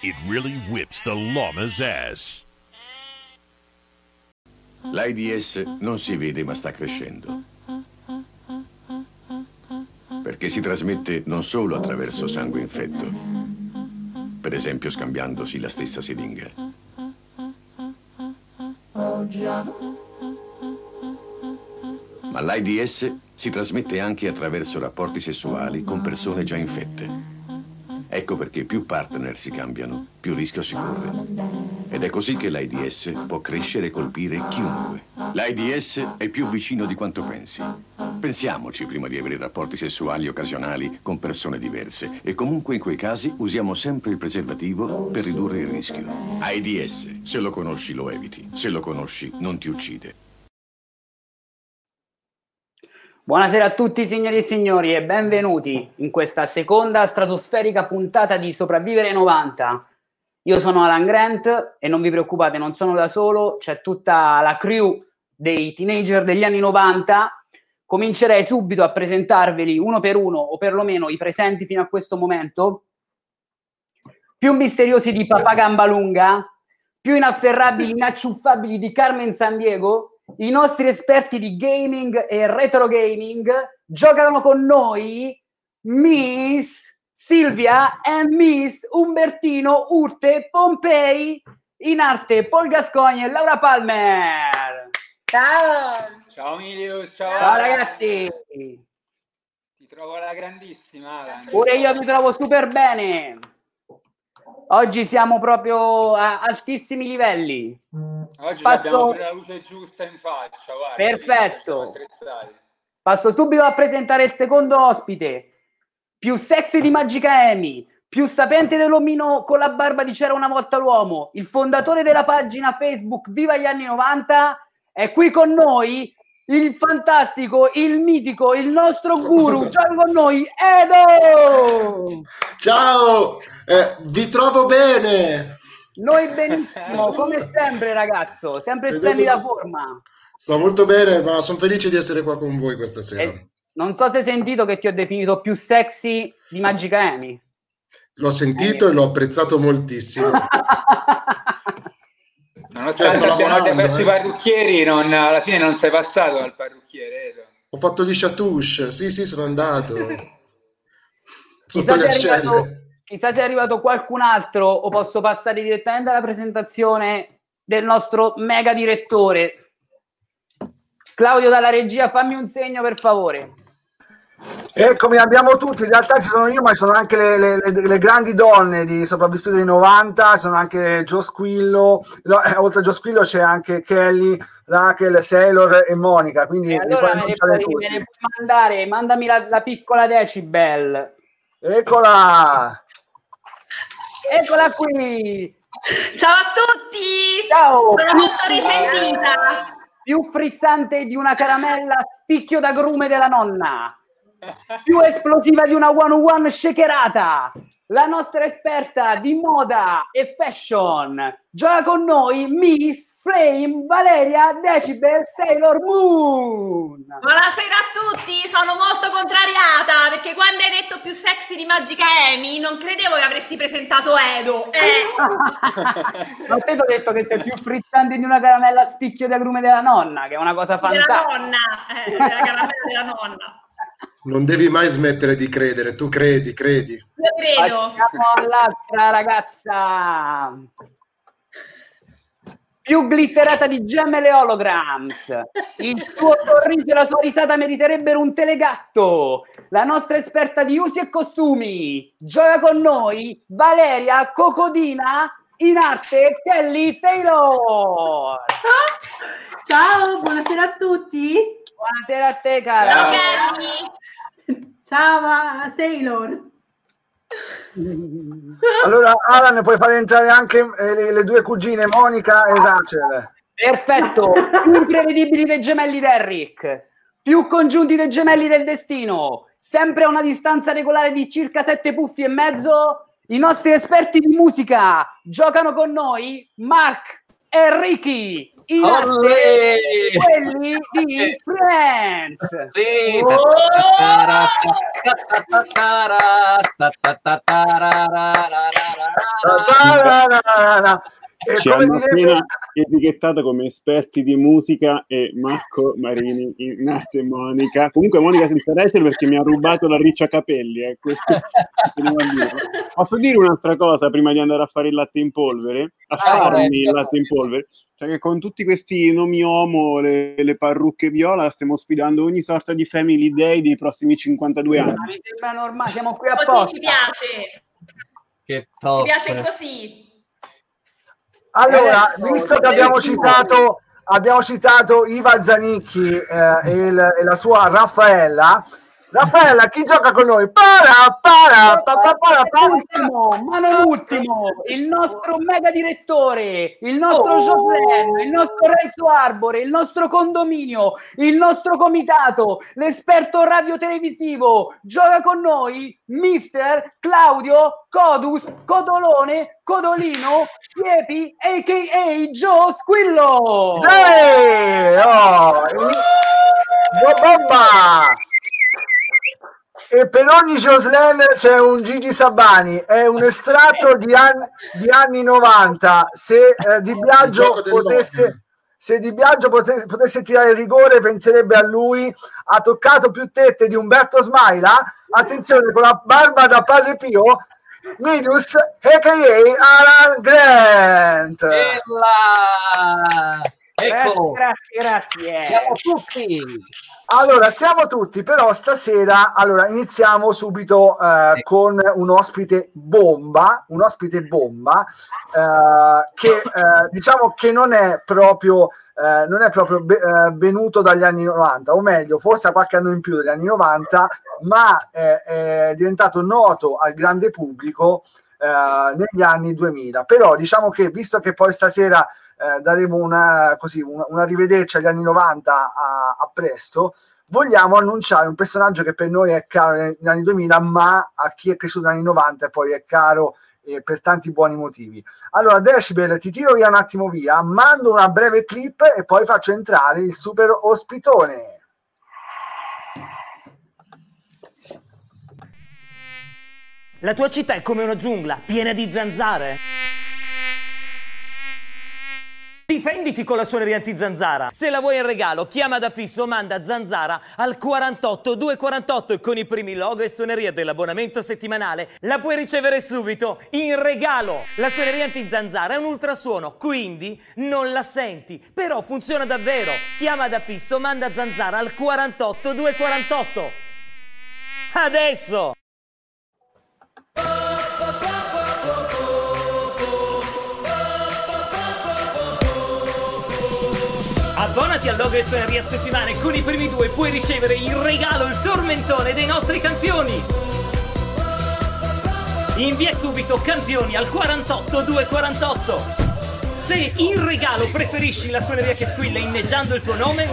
it really whips the llama's ass. L'AIDS non si vede ma sta crescendo. Perché si trasmette non solo attraverso sangue infetto, per esempio scambiandosi la stessa siringa. Ma l'AIDS si trasmette anche attraverso rapporti sessuali con persone già infette. Ecco perché più partner si cambiano, più rischio si corre. Ed è così che l'AIDS può crescere e colpire chiunque. L'AIDS è più vicino di quanto pensi. Pensiamoci prima di avere rapporti sessuali occasionali con persone diverse. E comunque in quei casi usiamo sempre il preservativo per ridurre il rischio. AIDS, se lo conosci lo eviti. Se lo conosci non ti uccide. Buonasera a tutti signori e signori e benvenuti in questa seconda stratosferica puntata di Sopravvivere 90. Io sono Alan Grant e non vi preoccupate, non sono da solo, c'è tutta la crew dei teenager degli anni 90. Comincerei subito a presentarveli uno per uno, o perlomeno i presenti fino a questo momento, più misteriosi di Papà Gambalunga, più inafferrabili, inacciuffabili di Carmen Sandiego. I nostri esperti di gaming e retro gaming giocano con noi Miss Silvia e Miss Umbertino Urte Pompei, in arte Paul Gascogni e Laura Palmer. Ciao! Ciao Milius, ciao! Ciao ragazzi! Ti trovo alla grandissima, Alan. Pure io mi trovo super bene. Oggi siamo proprio a altissimi livelli. Oggi abbiamo pure la luce giusta in faccia, guarda. Perfetto. Passo subito a presentare il secondo ospite. Più sexy di Magica Amy, più sapiente dell'omino con la barba di C'era una volta l'uomo, il fondatore della pagina Facebook Viva gli anni 90, è qui con noi il fantastico, il mitico, il nostro guru. Gioca con noi Edo! Ciao! Vi trovo bene! Noi benissimo, come sempre ragazzo, sempre in splendida forma. Sto molto bene, ma sono felice di essere qua con voi questa sera. Non so se hai sentito che ti ho definito più sexy di Magica Amy. L'ho sentito e l'ho apprezzato moltissimo. Nonostante abbiamo aperto i parrucchieri, alla fine non sei passato dal parrucchiere. Edo. Ho fatto gli chatouche, sì, sono andato. Sotto le ascelle. Chissà se è arrivato qualcun altro o posso passare direttamente alla presentazione del nostro mega direttore. Claudio dalla regia, fammi un segno per favore. Eccomi, abbiamo tutti, in realtà ci sono io, ma ci sono anche le grandi donne di Sopravvissuti dei 90, ci sono anche Gio Squillo, oltre a Gio Squillo c'è anche Kelly, Rachel, Sailor e Monica, quindi allora me ne puoi mandare, mandami la piccola Decibel. Eccola qui. Ciao a tutti. Ciao. Sono molto risentita. Più frizzante di una caramella spicchio d'agrume della nonna, più esplosiva di una one-on-one shakerata, la nostra esperta di moda e fashion. Gioca con noi Miss Flame Valeria Decibel Sailor Moon. Buonasera a tutti, sono molto contrariata perché quando hai detto più sexy di Magica Amy non credevo che avresti presentato Edo. Non te ho detto che sei più frizzante di una caramella a spicchio di agrume della nonna, che è una cosa fantastica. Della nonna, della caramella della nonna. Non devi mai smettere di credere, tu credi. Io credo. Passiamo all'altra ragazza. Più glitterata di gemme e holograms, il suo sorriso e la sua risata meriterebbero un telegatto. La nostra esperta di usi e costumi, gioca con noi Valeria Cocodina, in arte Kelly Taylor. Ciao, buonasera a tutti. Buonasera a te, cara. Ciao Kelly. Ciao Sailor. Allora Alan, puoi fare entrare anche le due cugine Monica e Rachel. Perfetto, più imprevedibili dei gemelli Derrick, più congiunti dei gemelli del destino, sempre a una distanza regolare di circa 7 puffi e mezzo, i nostri esperti di musica. Giocano con noi Mark e Ricky. in arte quelli di Friends. Sì. Ci hanno appena etichettato come esperti di musica e Marco Marini in arte Monica. Comunque Monica senza Rachel perché mi ha rubato la riccia capelli. Questo posso dire un'altra cosa prima di andare a fare il latte in polvere? A farmi il latte in polvere? Cioè che con tutti questi nomi omo, le parrucche viola, stiamo sfidando ogni sorta di family day dei prossimi 52 anni. Mi sembra normale, siamo qui Così apposta. ci piace. Che Ci piace così. Allora, visto che abbiamo citato Iva Zanicchi e la sua Raffaella, chi gioca con noi? Ma non ultimo, il nostro mega direttore, il nostro Jocelyn, il nostro Renzo Arbore, il nostro condominio, il nostro comitato, l'esperto radiotelevisivo, gioca con noi Mister Claudio Codus Codolone Codolino Siepi a.k.a. Joe Squillo. Bomba! E per ogni Jocelyn c'è un Gigi Sabani, è un estratto di anni 90. Se Di Biagio potesse tirare il rigore, penserebbe a lui. Ha toccato più tette di Umberto Smaila. Attenzione, con la barba da Padre Pio, Minus a.k.a. Alan Grant. Ecco. Grazie. Siamo tutti. Allora, siamo tutti, però stasera iniziamo subito con un ospite bomba che diciamo che non è proprio venuto dagli anni 90, o meglio, forse ha qualche anno in più degli anni 90, ma è diventato noto al grande pubblico negli anni 2000. Però diciamo che, visto che poi stasera daremo una rivederci agli anni 90 a presto, vogliamo annunciare un personaggio che per noi è caro negli anni 2000, ma a chi è cresciuto negli anni 90 poi è caro per tanti buoni motivi. Allora Decibel, ti tiro via un attimo via, mando una breve clip e poi faccio entrare il super ospitone. La tua città è come una giungla piena di zanzare. Difenditi con la suoneria anti-zanzara. Se la vuoi in regalo, chiama da fisso o manda zanzara al 48 248 e con i primi logo e suoneria dell'abbonamento settimanale la puoi ricevere subito in regalo. La suoneria anti-zanzara è un ultrasuono, quindi non la senti, però funziona davvero. Chiama da fisso, manda zanzara al 48 248. Adesso! Abbonati al logo e suoneria settimane, con i primi due puoi ricevere in regalo il tormentone dei nostri campioni. Invia subito campioni al 48 248. Se in regalo preferisci la suoneria che squilla inneggiando il tuo nome,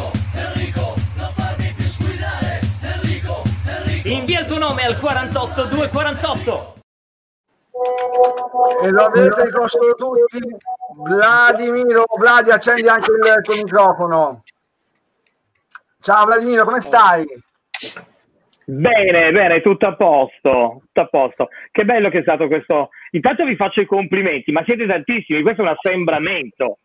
invia il tuo nome al 48 248. E lo avete riconosciuto tutti? Vladi, accendi anche il tuo microfono. Ciao Vladimiro, come stai? Bene, tutto a posto. Che bello che è stato questo. Intanto vi faccio i complimenti, ma siete tantissimi, questo è un assembramento.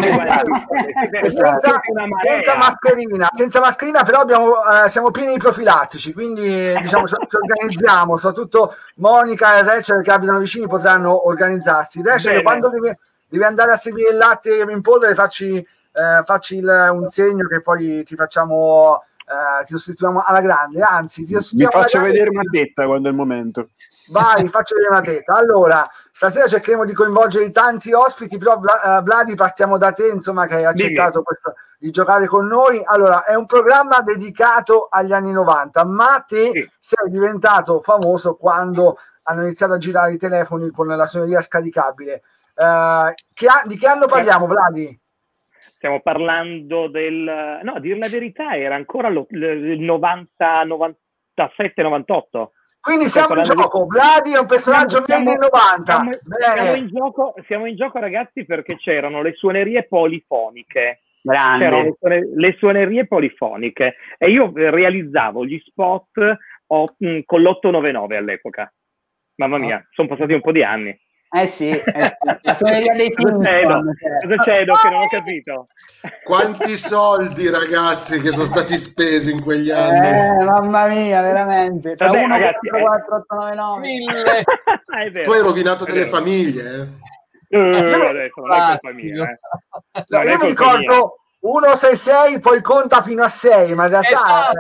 senza mascherina, però siamo pieni di profilattici, quindi diciamo ci organizziamo, soprattutto Monica e Rachel che abitano vicini potranno organizzarsi. Rachel, quando devi andare a servire il latte in polvere, facci un segno che poi ti facciamo, ti sostituiamo alla grande, anzi ti faccio vedere una tetta quando è il momento. Vai, faccio vedere una tetta. Allora, stasera cercheremo di coinvolgere tanti ospiti, però Vladi, partiamo da te, insomma, che hai accettato di giocare con noi. Allora, è un programma dedicato agli anni 90, ma te sei diventato famoso quando hanno iniziato a girare i telefoni con la suoneria scaricabile. Di che anno parliamo, Vladi? Stiamo parlando no, a dire la verità, era ancora il 90, 97, 98. Quindi siamo in gioco. Vladi è un personaggio made in 90. Siamo in gioco, ragazzi, perché c'erano le suonerie polifoniche. Grande. C'erano le suonerie polifoniche e io realizzavo gli spot con l'899 all'epoca. Mamma mia, sono passati un po' di anni. Sì, la suoneria dei film. Cosa c'è, Edo, che non ho capito? Quanti soldi, ragazzi, che sono stati spesi in quegli anni. Mamma mia, veramente. Tra Vabbè, 1, ragazzi, 4, 8, 9, 9. 1000. Tu hai rovinato delle famiglie, Adesso non è colpa mia. No, io mi ricordo 166, poi conta fino a 6, ma in realtà...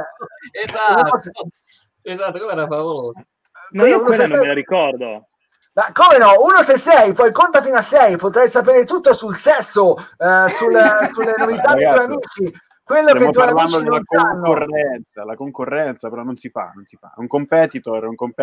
Esatto, come era favoloso. Ma io quella non me la ricordo. Ma come no? 166, poi conta fino a 6, potrai sapere tutto sul sesso, sulle novità dei tuoi amici, quello che i tuoi amici non sanno. La concorrenza, però non si fa. Un competitor.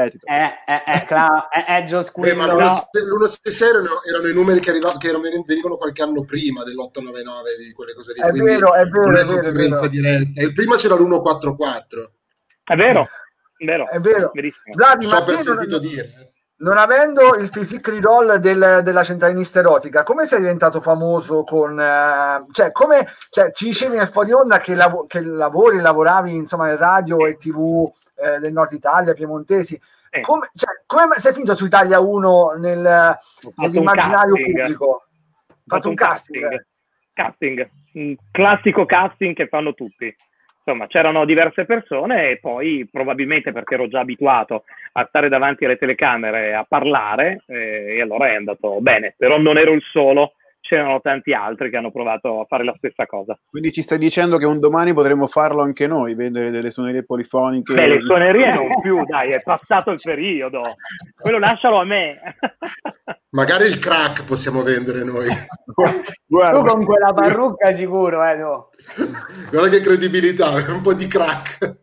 Gio Squillo. Ma l'166 erano i numeri che venivano qualche anno prima dell'899, di quelle cose lì. È vero, non è concorrenza diretta. E prima c'era l'144. È vero. È vero. Vladi, so per sentito dire. Non avendo il physique di roll della centralinista erotica, come sei diventato famoso con... ci dicevi nel fuori onda che lavoravi insomma nel radio e TV del Nord Italia, piemontesi. Come sei finito su Italia 1 nell'immaginario pubblico? Hai fatto un casting? Un classico casting che fanno tutti. Insomma, c'erano diverse persone e poi probabilmente perché ero già abituato a stare davanti alle telecamere a parlare e allora è andato bene, però non ero il solo, c'erano tanti altri che hanno provato a fare la stessa cosa. Quindi ci stai dicendo che un domani potremo farlo anche noi, vendere delle suonerie polifoniche? Beh, le suonerie non più, dai, è passato il periodo, quello lascialo a me. Magari il crack possiamo vendere noi. Tu con quella parrucca sicuro, no? Guarda che credibilità, un po' di crack.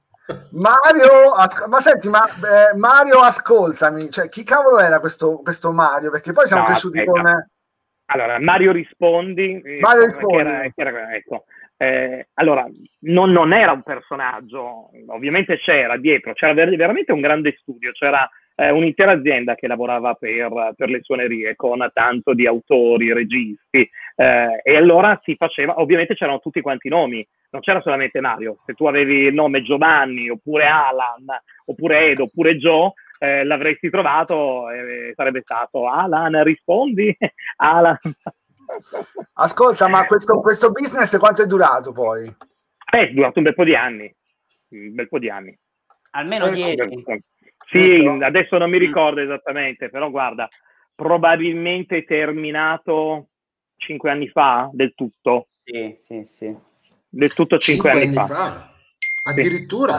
Mario, ascoltami, cioè, chi cavolo era questo Mario? Perché poi siamo cresciuti con... Allora, Mario Rispondi. Allora, non era un personaggio, ovviamente c'era dietro, c'era veramente un grande studio, c'era un'intera azienda che lavorava per le suonerie con tanto di autori, registi, e allora si faceva, ovviamente c'erano tutti quanti i nomi, non c'era solamente Mario, se tu avevi il nome Giovanni, oppure Alan, oppure Edo, oppure Joe, l'avresti trovato, sarebbe stato Alan, rispondi, Alan. Ascolta, ma questo business quanto è durato poi? È durato un bel po' di anni. Almeno 10. Sì, adesso non mi ricordo esattamente, però guarda, probabilmente è terminato 5 anni fa, del tutto. Sì. Del tutto 5 anni fa. Addirittura?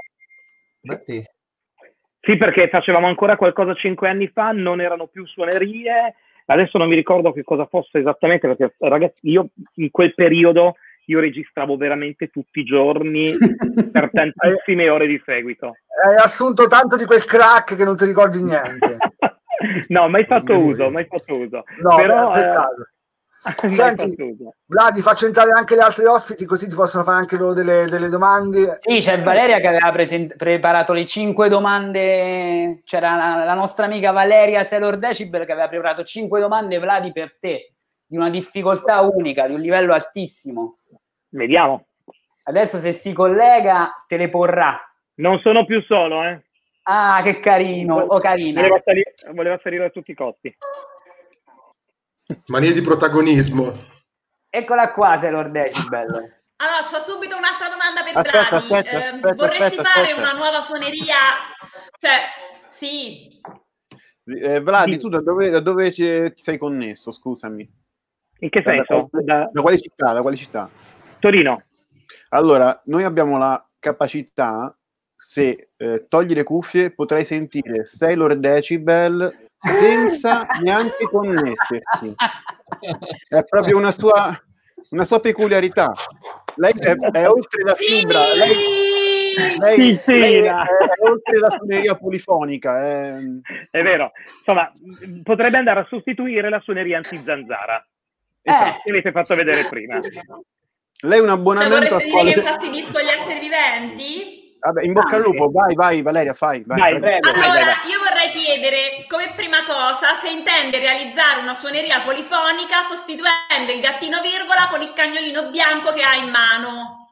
Sì, perché facevamo ancora qualcosa 5 anni fa, non erano più suonerie, adesso non mi ricordo che cosa fosse esattamente, perché ragazzi, io in quel periodo registravo veramente tutti i giorni per tantissime ore di seguito. Hai assunto tanto di quel crack che non ti ricordi niente. No, mai fatto uso. No, però senti, Vladi, faccio entrare anche gli altri ospiti così ti possono fare anche loro delle domande. Sì, c'è Valeria che aveva preparato le 5 domande, c'era la nostra amica Valeria Sailor Decibel che aveva preparato 5 domande, Vladi, per te, di una difficoltà unica, di un livello altissimo. Vediamo. Adesso se si collega te le porrà. Non sono più solo, Ah, che carino, o carina. Voleva salire a tutti i costi. Manie di protagonismo. Eccola qua, Sailor Decibel. Allora, c'ho subito un'altra domanda per Vladi. Vorresti fare una nuova suoneria? Cioè, sì. Vladi, tu da dove ti sei connesso, scusami? In che senso? Da quale città? Da quale città? Torino. Allora, noi abbiamo la capacità, se togli le cuffie, potrai sentire Sailor Decibel senza neanche connetterti. È proprio una sua peculiarità. Lei è oltre la fibra, lei è oltre la suoneria polifonica. È vero. Insomma, potrebbe andare a sostituire la suoneria anti-zanzara. Esatto, che avete fatto vedere prima. Lei è un abbonamento vorresti dire che infastidisco gli esseri viventi? Vabbè, in bocca al lupo, vai Valeria, fai. Vai, prego. Allora, io vorrei chiedere, come prima cosa, se intende realizzare una suoneria polifonica sostituendo il gattino virgola con il cagnolino bianco che ha in mano.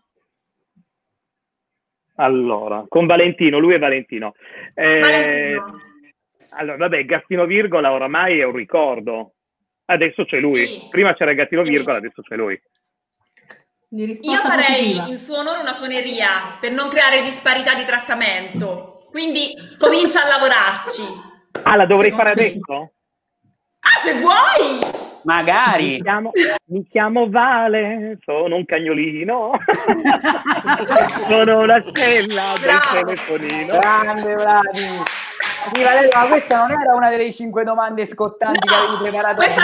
Allora, con Valentino, lui è Valentino. Valentino. Allora, vabbè, il gattino virgola oramai è un ricordo. Adesso c'è lui. Sì. Prima c'era il gattino virgola, adesso c'è lui. Io farei in suo onore una suoneria per non creare disparità di trattamento. Quindi comincia a lavorarci. Ah, la dovrei fare adesso? Ah, se vuoi! Magari. Mi chiamo Vale, sono un cagnolino. Sono una stella del telefonino. Grande Vladi. Sì, Valeria, ma questa non era una delle 5 domande scottanti che avevi preparato? Questa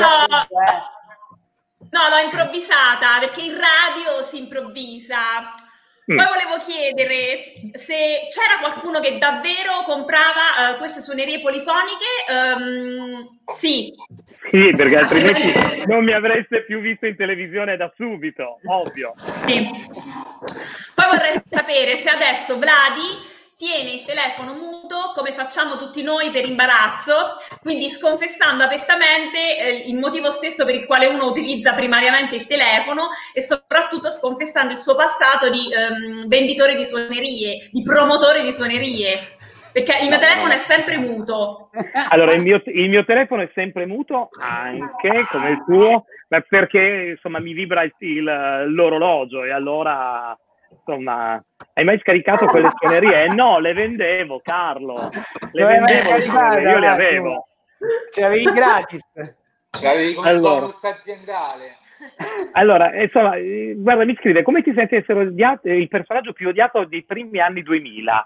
no, l'ho improvvisata, perché in radio si improvvisa. Poi volevo chiedere se c'era qualcuno che davvero comprava queste suonerie polifoniche. Sì. Sì, perché altrimenti non mi avreste più visto in televisione da subito, ovvio. Sì. Poi vorrei sapere se adesso Vladi tiene il telefono muto come facciamo tutti noi per imbarazzo, quindi sconfessando apertamente il motivo stesso per il quale uno utilizza primariamente il telefono e soprattutto sconfessando il suo passato di venditore di suonerie, di promotore di suonerie, perché il mio telefono è sempre muto. Allora, il mio telefono è sempre muto, anche come il tuo, ma perché insomma mi vibra l'orologio e allora... Insomma, hai mai scaricato quelle suonerie? No, le vendevo, Carlo. Le vendevo, io le avevo. Ce l'avevi gratis. Ce l'avevi come bonus aziendale. Allora, insomma, guarda, mi scrive, come ti senti essere odiato, il personaggio più odiato dei primi anni 2000?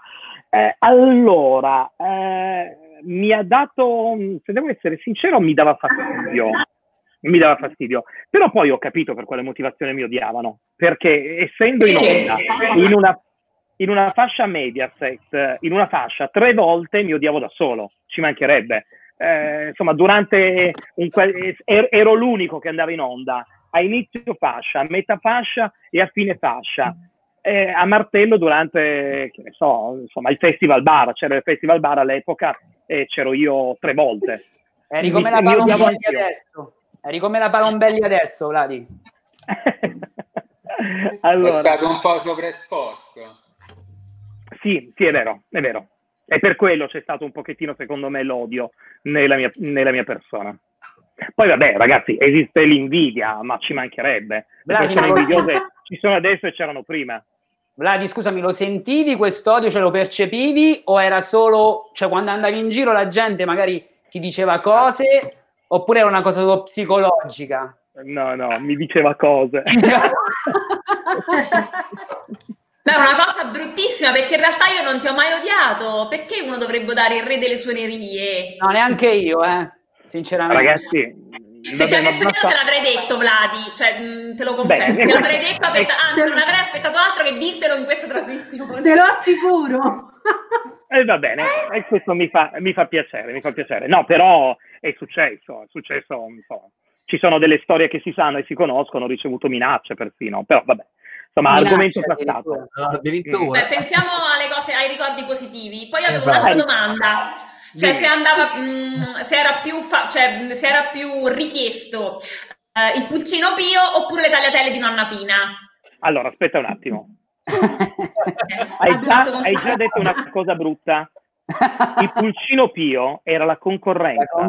Allora, mi ha dato, se devo essere sincero, mi dava fastidio, però poi ho capito per quale motivazione mi odiavano, perché essendo in onda in una fascia Mediaset, in una fascia 3 volte mi odiavo da solo, ci mancherebbe. Insomma, durante ero l'unico che andava in onda a inizio fascia, a metà fascia e a fine fascia. A Martello durante, che ne so, insomma, il Festival Bar, c'era il Festival Bar all'epoca e c'ero io 3 volte. Eri come la Palombelli adesso. Eri come la Palombelli adesso, Vladi. Allora, è stato un po' sovraesposto. Sì, è vero. E per quello c'è stato un pochettino, secondo me, l'odio nella mia persona. Poi vabbè, ragazzi, esiste l'invidia, ma ci mancherebbe. Le persone invidiose ci sono adesso e c'erano prima. Vladi, scusami, lo sentivi quest'odio, ce lo percepivi o era solo, cioè quando andavi in giro la gente magari ti diceva cose oppure era una cosa solo psicologica? No, mi diceva cose. Beh, è una cosa bruttissima, perché in realtà io non ti ho mai odiato. Perché uno dovrebbe dare il re delle suonerie? No, neanche io, sinceramente. Ragazzi, se ti avessi odiato te l'avrei detto, Vladi, cioè te lo confesso, te l'avrei detto, anzi non avrei aspettato altro che dirtelo in questa trasmissione. Te lo assicuro. Va bene, e questo mi fa piacere. No, però è successo, insomma. Ci sono delle storie che si sanno e si conoscono, ho ricevuto minacce persino, però vabbè. Insomma, argomento trattato. Beh, pensiamo alle cose, ai ricordi positivi. Poi avevo un'altra domanda. Cioè, se era più richiesto il pulcino Pio oppure le tagliatelle di nonna Pina? Allora, aspetta un attimo. Hai già detto una cosa brutta. Il pulcino Pio era la concorrenza.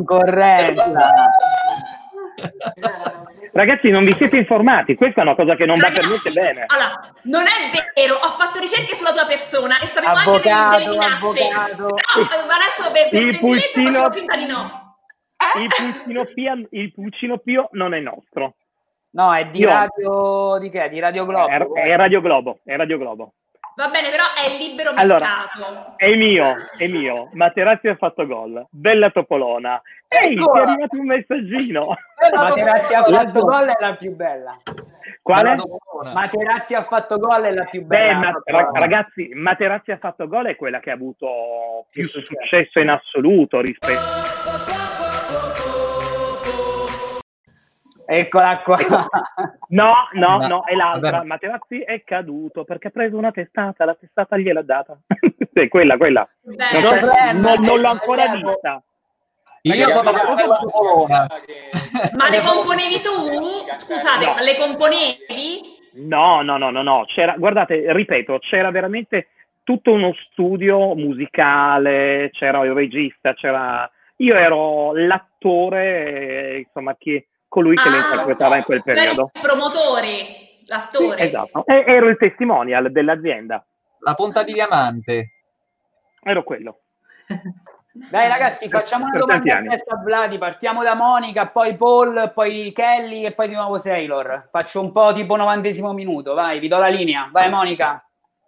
Ragazzi, non vi siete informati, questa è una cosa che non va per niente bene. Allora, non è vero, ho fatto ricerche sulla tua persona e sapevo anche delle minacce. No, adesso per gentilezza facciamo finta di no. Il pulcino Pio non è nostro. No, è di Radio di che? Di Radio Globo. È Radio Globo. Va bene, però è libero mercato. Allora, è mio. Materazzi ha fatto gol. Bella Topolona. Ehi, ti è arrivato un messaggino. Materazzi ha fatto gol è la più bella. Quale? Materazzi ha fatto gol è la più bella. Ragazzi, Materazzi ha fatto gol è quella che ha avuto più successo in assoluto rispetto. Eccola qua. No, è l'altra. Vabbè. Materazzi è caduto perché ha preso una testata, la testata gliel'ha data. Sì, quella. Non l'ho ancora vista. Io sono la Topolona. Ma le componevi tu? Scusate, No. le componevi? No. Guardate, ripeto, c'era veramente tutto uno studio musicale, c'era il regista, io ero l'attore, insomma, colui che le interpretava in quel tu eri periodo. il promotore, l'attore. Sì, esatto. Ero il testimonial dell'azienda. La punta di diamante. Ero quello. Dai ragazzi, facciamo una Per domanda tanti a anni. testa a Vladi, partiamo da Monica, poi Paul, poi Kelly e poi di nuovo Sailor. Faccio un po' tipo 90° minuto, vai, vi do la linea. Vai Monica,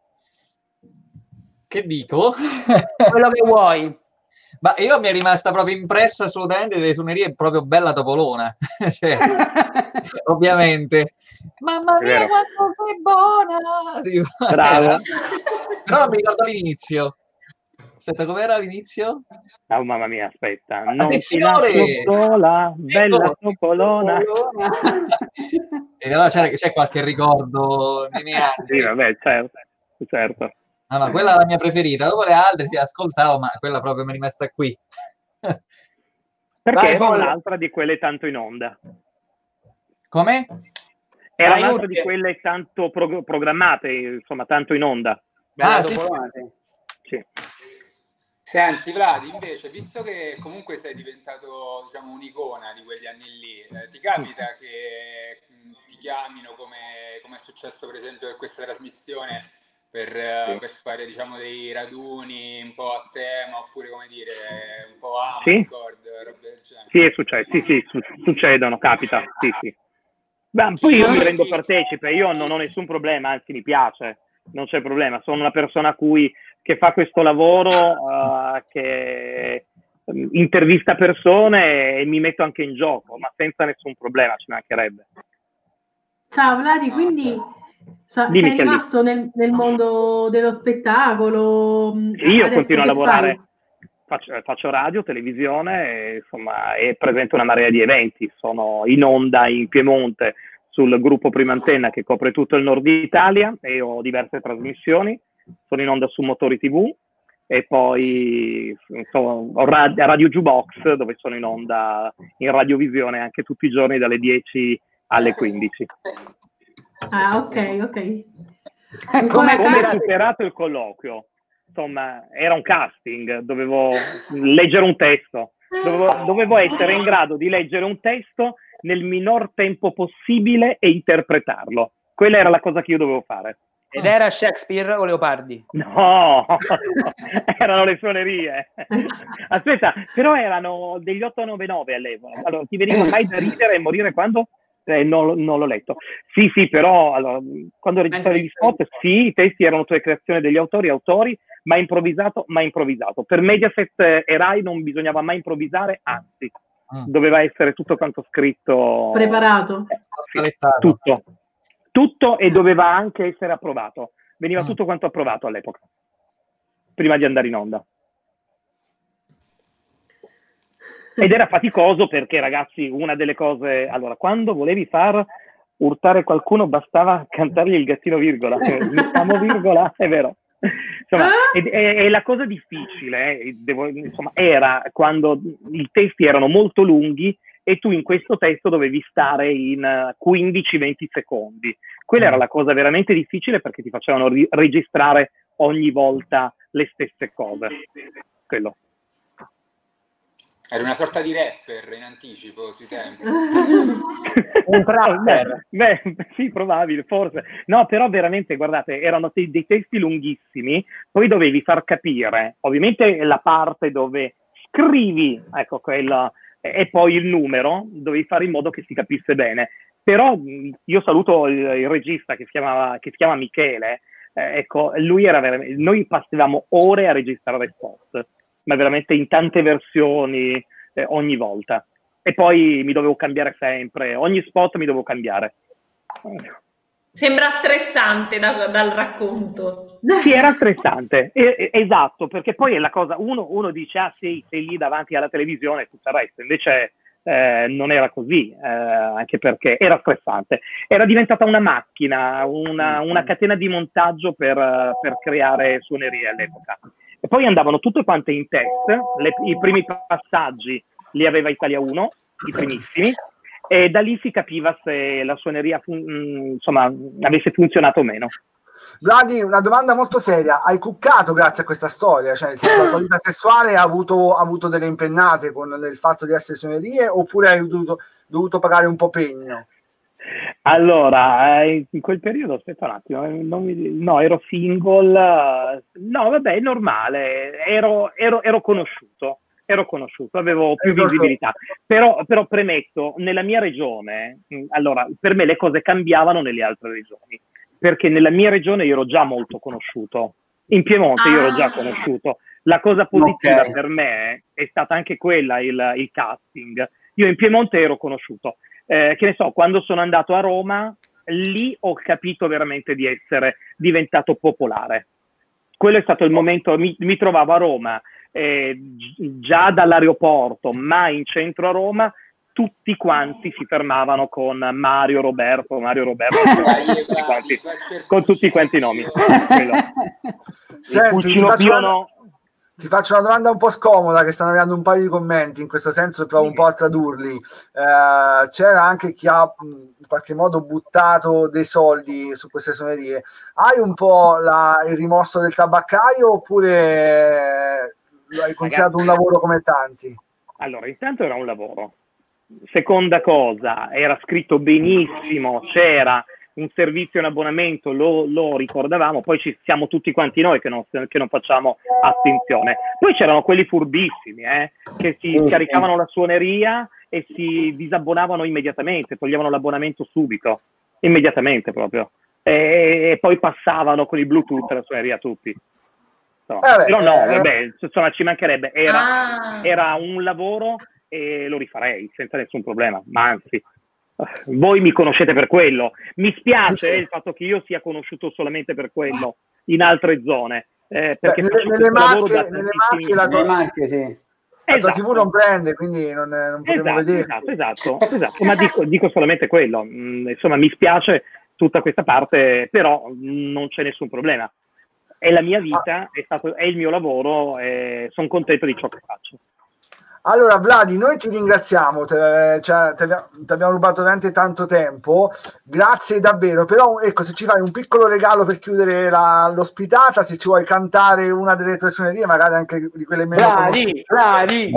Che dico? quello che vuoi. Ma io mi è rimasta proprio impressa assolutamente delle suonerie proprio bella Topolona. Cioè, ovviamente. Mamma È mia, vero. quanto sei buona! Dico, Bravo. però non mi ricordo l'inizio. Aspetta, com'era l'inizio? Oh, mamma mia, aspetta. Non ti Attenzione! lascio sola, bella Topolona. E allora c'è qualche ricordo nei miei anni. Sì, vabbè, certo. No, quella è la mia preferita. Dopo le altre si ascoltavo, ma quella proprio mi è rimasta qui. Perché Vai, era Paul. un'altra di quelle tanto in onda. Come? Era Vai, un'altra Urche. di quelle tanto programmate, insomma, tanto in onda. Bella sì. Topolona, sì. Sì. Senti Vladi, invece, visto che comunque sei diventato, diciamo, un'icona di quegli anni lì, ti capita che ti chiamino come è successo per esempio per questa trasmissione per fare, diciamo, dei raduni un po' a tema, oppure, come dire, un po' Amarcord, robe del genere? Sì, è successo, sì, succedono, capita, sì. Beh, poi io mi rendo partecipe, io non ho nessun problema, anzi mi piace, non c'è problema, sono una persona che fa questo lavoro, che intervista persone e mi metto anche in gioco, ma senza nessun problema, ci mancherebbe. Ciao Vladi, quindi sei Dimmi, Kelly. rimasto nel mondo dello spettacolo? Io Adesso continuo a che lavorare, faccio radio, televisione, e, insomma, e presento una marea di eventi. Sono in onda in Piemonte sul gruppo Prima Antenna che copre tutto il nord Italia e ho diverse trasmissioni. Sono in onda su Motori TV e poi ho Radio Jukebox dove sono in onda in radiovisione anche tutti i giorni dalle 10 alle 15. Ah, ok. Come Ancora ho superato il colloquio? Insomma, era un casting, dovevo leggere un testo, dovevo essere in grado di leggere un testo nel minor tempo possibile e interpretarlo. Quella era la cosa che io dovevo fare. Ed era Shakespeare o Leopardi? No, erano le suonerie. Aspetta, però erano degli 899 all'epoca. Allora, ti veniva mai da ridere e morire quando? Non l'ho letto. Sì, però allora, quando registravi gli spot, sì, i testi erano tutte creazioni degli autori, ma improvvisato. Per Mediaset e Rai non bisognava mai improvvisare, anzi, doveva essere tutto quanto scritto. Preparato. Sì, tutto e doveva anche essere approvato. Veniva tutto quanto approvato all'epoca, prima di andare in onda. Ed era faticoso perché, ragazzi, una delle cose... Allora, quando volevi far urtare qualcuno bastava cantargli il gattino virgola. Diciamo virgola, è vero. Insomma, e la cosa difficile, insomma, era quando i testi erano molto lunghi e tu in questo testo dovevi stare in 15-20 secondi. Quella era la cosa veramente difficile perché ti facevano registrare ogni volta le stesse cose. Quello. Eri una sorta di rapper in anticipo sui tempi. Un trapper. Beh, sì, probabile, forse. No, però veramente, guardate, erano dei testi lunghissimi, poi dovevi far capire, ovviamente la parte dove scrivi, ecco, quella, e poi il numero, dovevi fare in modo che si capisse bene. Però io saluto il regista che si chiama Michele, ecco, lui era veramente, noi passavamo ore a registrare spot, ma veramente in tante versioni ogni volta. E poi mi dovevo cambiare sempre, ogni spot mi dovevo cambiare. Sembra stressante dal racconto. Sì, era stressante, esatto, perché poi è la cosa, uno dice, ah sì, sei lì davanti alla televisione e tutto il resto, invece non era così, anche perché era stressante. Era diventata una macchina, una catena di montaggio per creare suonerie all'epoca. E poi andavano tutte quante in test, i primi passaggi li aveva Italia 1, i primissimi, e da lì si capiva se la suoneria avesse funzionato o meno. Vladi, una domanda molto seria: hai cuccato grazie a questa storia? Cioè, nel senso, la tua vita sessuale ha avuto delle impennate con il fatto di essere suonerie, oppure hai dovuto pagare un po' pegno? Allora, in quel periodo, aspetta un attimo, no, ero single, no, vabbè, è normale, ero conosciuto, avevo più visibilità, però premetto, nella mia regione, allora, per me le cose cambiavano nelle altre regioni, perché nella mia regione io ero già molto conosciuto, in Piemonte io ero già conosciuto. La cosa positiva per me è stata anche quella, il casting. Io in Piemonte ero conosciuto. Che ne so, quando sono andato a Roma, lì ho capito veramente di essere diventato popolare. Quello è stato il momento, mi trovavo a Roma, già dall'aeroporto, ma in centro a Roma, tutti quanti si fermavano con Mario Roberto, con tutti quanti i nomi. Senti, ti faccio una domanda un po' scomoda, che stanno arrivando un paio di commenti, in questo senso provo un po' a tradurli. C'era anche chi ha in qualche modo buttato dei soldi su queste suonerie. Hai un po' il rimorso del tabaccaio, oppure l'hai considerato un lavoro come tanti? Allora, intanto era un lavoro. Seconda cosa, era scritto benissimo, c'era un servizio, un abbonamento, lo ricordavamo, poi ci siamo tutti quanti noi che non facciamo attenzione. Poi c'erano quelli furbissimi, che si caricavano la suoneria e si disabbonavano immediatamente, toglievano l'abbonamento subito, immediatamente proprio, e poi passavano con il Bluetooth la suoneria a tutti. Però no, vabbè, insomma, ci mancherebbe, era un lavoro e lo rifarei senza nessun problema, ma anzi, voi mi conoscete per quello. Mi spiace il fatto che io sia conosciuto solamente per quello in altre zone, perché nelle Marche la tua TV non prende, quindi non potevo vedere. Esatto, ma dico solamente quello. Insomma, mi spiace tutta questa parte, però non c'è nessun problema. È la mia vita, è il mio lavoro e sono contento di ciò che faccio. Allora, Vladi, noi ti ringraziamo, ti abbiamo rubato veramente tanto tempo, grazie davvero, però ecco, se ci fai un piccolo regalo per chiudere l'ospitata, se ci vuoi cantare una delle tue suonerie, magari anche di quelle meno conosciute. Bravi.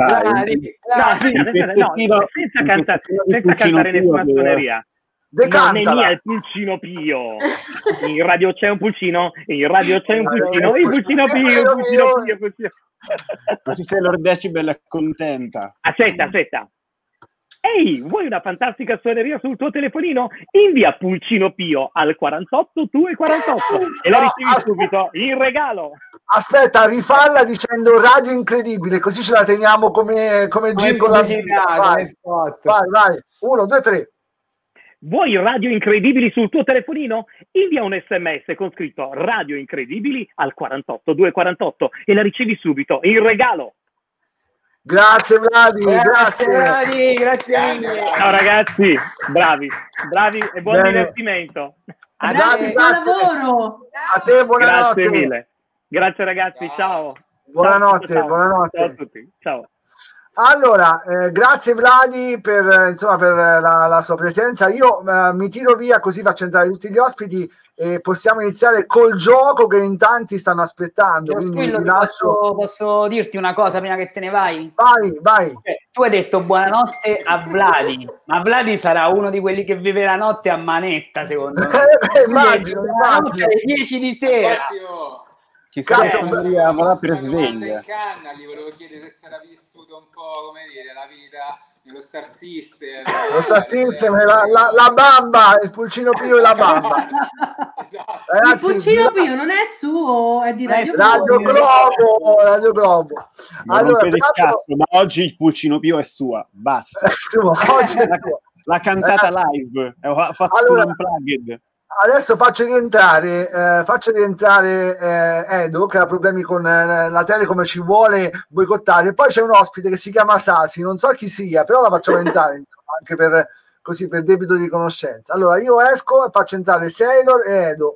Senza cantare nessuna suoneria. Non è mia il pulcino Pio. In radio c'è un pulcino, il pulcino Pio. Ma se sei Lord Decibel è contenta. Aspetta. Ehi, vuoi una fantastica suoneria sul tuo telefonino? Invia Pulcino Pio al 48 248 e la ricevi subito in regalo. Aspetta, rifalla dicendo Radio Incredibile, così ce la teniamo come jingle. Vai. 1, 2, 3. Vuoi Radio Incredibili sul tuo telefonino? Invia un SMS con scritto Radio Incredibili al 48 248 e la ricevi subito in regalo. Grazie Vladi, grazie mille. Ciao ragazzi, bravi e buon divertimento. Buon lavoro. A te, buonanotte. Grazie mille. Grazie ragazzi, ciao. Buonanotte. Ciao a tutti. Ciao. Allora, grazie Vladi per la sua presenza. Io mi tiro via, così faccio entrare tutti gli ospiti e possiamo iniziare col gioco che in tanti stanno aspettando. Quindi posso dirti una cosa prima che te ne vai? Vai. Tu hai detto buonanotte a Vladi, ma Vladi sarà uno di quelli che vive la notte a manetta, secondo me. Immagino. Alle 10 di sera. Chissà se andrà per sveglia. In canna gli volevo chiedere se era vissuto un po', come dire, la vita nello Star System. Lo Star System, la bamba, il Pulcino Pio e la bamba. Esatto. Ragazzi, il Pulcino Pio non è suo, è di Radio Globo. Allora, cazzo, ma oggi il Pulcino Pio è sua, basta. Oggi è la cantata live, ho fatto un unplugged. Adesso faccio rientrare Edo, che ha problemi con la Telecom, ci vuole boicottare, e poi c'è un ospite che si chiama Sasi, non so chi sia, però la facciamo entrare, insomma, anche per debito di conoscenza. Allora io esco e faccio entrare Sailor e Edo.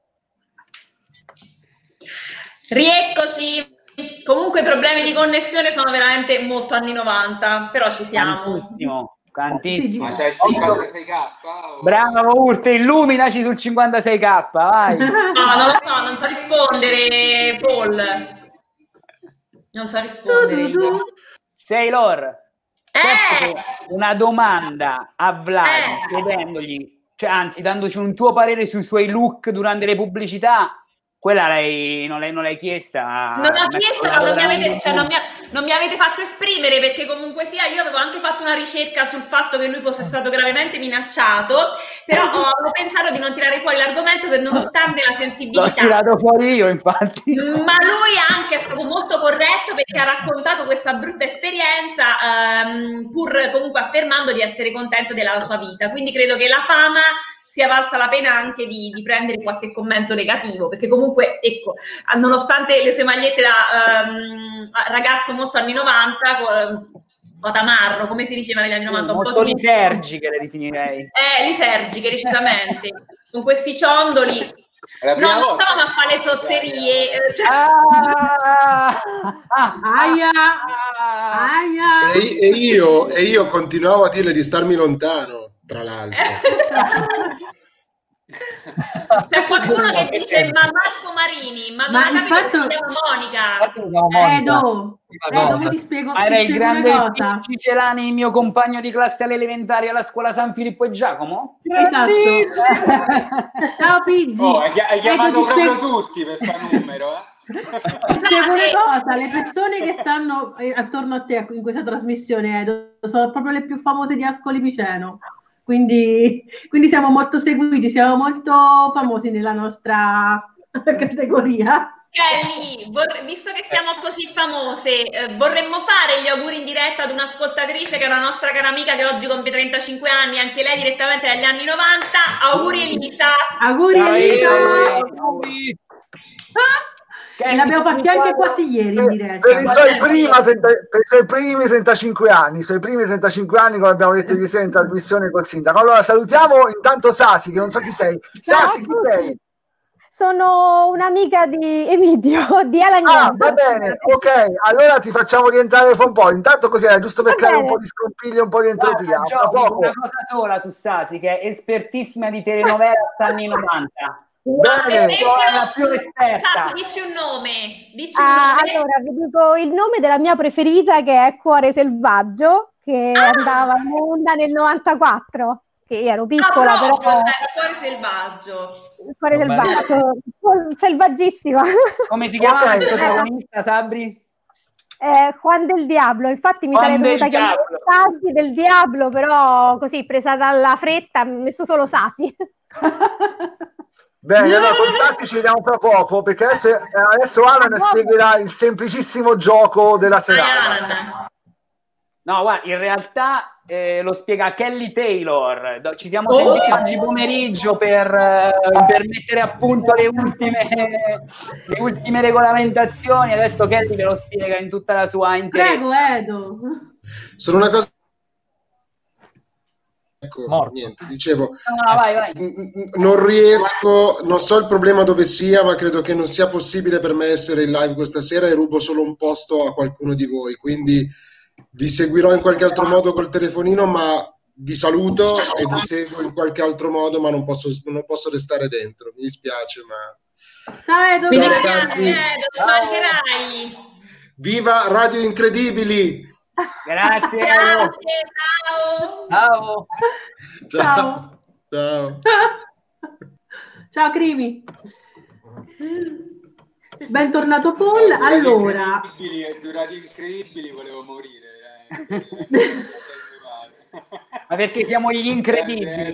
Rieccoci. Comunque i problemi di connessione sono veramente molto anni 90, però ci siamo. Cantissimo. Ma c'è il 56k? Bravo Urte, illuminaci sul 56k, vai. No, non lo so, non so rispondere, Paul. Non so rispondere io. Sailor, certo, una domanda a Vlad, chiedendogli, cioè anzi dandoci un tuo parere sui suoi look durante le pubblicità. Quella non l'hai chiesta? Non l'ho chiesta, ma non mi avete fatto esprimere, perché comunque sia io avevo anche fatto una ricerca sul fatto che lui fosse stato gravemente minacciato, però ho pensato di non tirare fuori l'argomento per non urtarne la sensibilità. L'ho tirato fuori io, infatti. Ma lui anche è stato molto corretto, perché ha raccontato questa brutta esperienza, pur comunque affermando di essere contento della sua vita. Quindi credo che la fama sia valsa la pena anche di prendere qualche commento negativo, perché comunque, ecco, nonostante le sue magliette da ragazzo molto anni 90, o tamarro, come si diceva negli anni 90, un molto po' lisergiche le definirei. Lisergiche, decisamente, con questi ciondoli. No, non stavamo a fare le zozzerie. E io continuavo a dirle di starmi lontano, tra l'altro. C'è qualcuno che dice ma Marco Marini, ma non capito che si chiama Monica. Edo, ti spiego. Ma era il grande Cicelani, il mio compagno di classe alle elementari alla scuola San Filippo e Giacomo? Esatto. Ciao Pizzi. Hai chiamato proprio tutti per fare numero, Spiego una cosa, le persone che stanno attorno a te in questa trasmissione, Edo, sono proprio le più famose di Ascoli Piceno. Quindi siamo molto seguiti, siamo molto famosi nella nostra categoria. Kelly, visto che siamo così famose, vorremmo fare gli auguri in diretta ad un'ascoltatrice che è una nostra cara amica che oggi compie 35 anni, anche lei direttamente dagli anni 90. Auguri Elisa! Auguri Elisa! E l'abbiamo fatti anche quasi ieri in diretta. Per i suoi primi 35 anni, come abbiamo detto ieri sera in trasmissione col sindaco. Allora salutiamo intanto Sasi, che non so chi sei. Sasi, chi sei? Sono un'amica di Emidio, di Alagnano. Va bene, ok, allora ti facciamo rientrare fra un po'. Intanto così era giusto per creare un po' di scompiglio, un po' di entropia. Una cosa sola su Sasi, che è espertissima di telenovelas anni 90. Bene, la più esperta. Dici un nome. Allora, vi dico il nome della mia preferita, che è Cuore Selvaggio, che andava in onda nel 94, che io ero piccola, però... Cuore Selvaggio. Cuore Selvaggio, selvaggissima. Come si chiama il protagonista, Sabri? Juan del Diablo, infatti mi sarei dovuta chiamare Sasi del Diablo, però così, presa dalla fretta, ho messo solo Sasi. Bene, allora con Sassi ci vediamo tra poco, perché adesso Alan spiegherà il semplicissimo gioco della serata. No, guarda, in realtà lo spiega Kelly Taylor. Ci siamo sentiti oggi pomeriggio per mettere a punto le ultime regolamentazioni. Adesso Kelly ve lo spiega in tutta la sua interezza. Prego, Edo. Sono una cosa... Ecco, niente, dicevo, vai. non riesco, non so il problema dove sia, ma credo che non sia possibile per me essere in live questa sera e rubo solo un posto a qualcuno di voi, quindi vi seguirò in qualche altro modo col telefonino, ma vi saluto e vi seguo in qualche altro modo, ma non posso restare dentro, mi dispiace, ma... Ciao ragazzi, viva Radio Incredibili! Grazie. Ciao. Ciao Crimi. Bentornato Paul. Allora, su Radio Incredibili volevo morire. Ma perché siamo gli incredibili?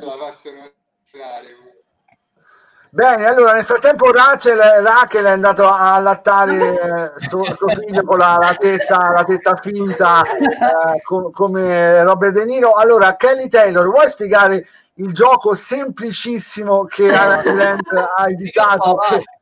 Bene, allora nel frattempo Rachel è andato a allattare suo figlio con la tetta finta come Robert De Niro. Allora Kelly Taylor, vuoi spiegare il gioco semplicissimo che Alan ha editato.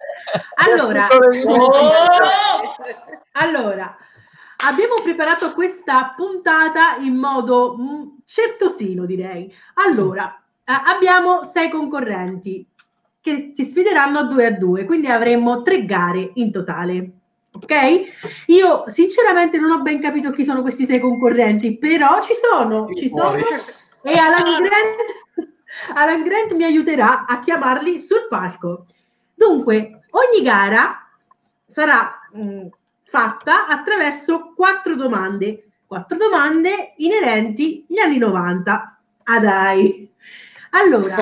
Allora, abbiamo preparato questa puntata in modo certosino, direi. Allora, abbiamo 6 concorrenti che si sfideranno a 2, quindi avremo 3 gare in totale. Ok? Io sinceramente non ho ben capito chi sono questi 6 concorrenti, però ci sono e Alan Grant mi aiuterà a chiamarli sul palco. Dunque, ogni gara sarà fatta attraverso 4 domande inerenti agli anni 90. Dai! Allora,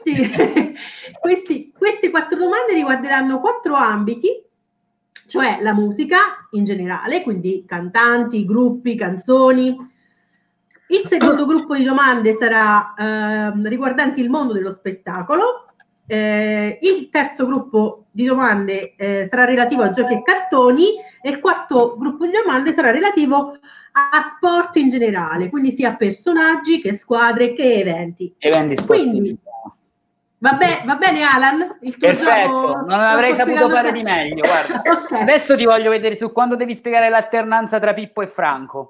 queste 4 domande riguarderanno 4 ambiti, cioè la musica in generale, quindi cantanti, gruppi, canzoni. Il secondo gruppo di domande sarà riguardanti il mondo dello spettacolo. Il terzo gruppo di domande sarà relativo a giochi e cartoni e il quarto gruppo di domande sarà relativo a sport in generale, quindi sia personaggi che squadre che eventi. Quindi, va bene Alan? Perfetto, non avrei saputo fare di meglio, guarda. Okay. Adesso ti voglio vedere su quando devi spiegare l'alternanza tra Pippo e Franco.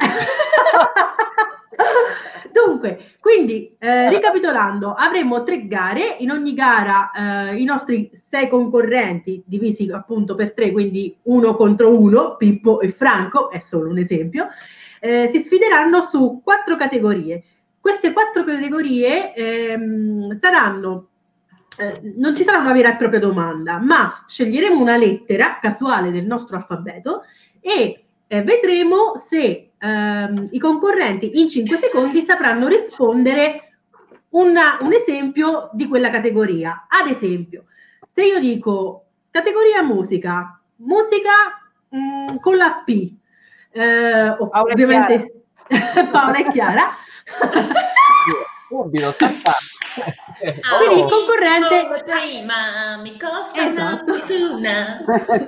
Dunque, quindi ricapitolando, avremo 3 gare, in ogni gara i nostri 6 concorrenti divisi appunto per 3, quindi 1 contro 1, Pippo e Franco, è solo un esempio, si sfideranno su 4 categorie. Queste 4 categorie saranno, non ci sarà una vera e propria domanda, ma sceglieremo una lettera casuale del nostro alfabeto e vedremo se i concorrenti in 5 secondi sapranno rispondere un esempio di quella categoria. Ad esempio, se io dico categoria musica con la P, ovviamente Paola e Chiara. Subito, quindi il concorrente prima mi costa una fortuna.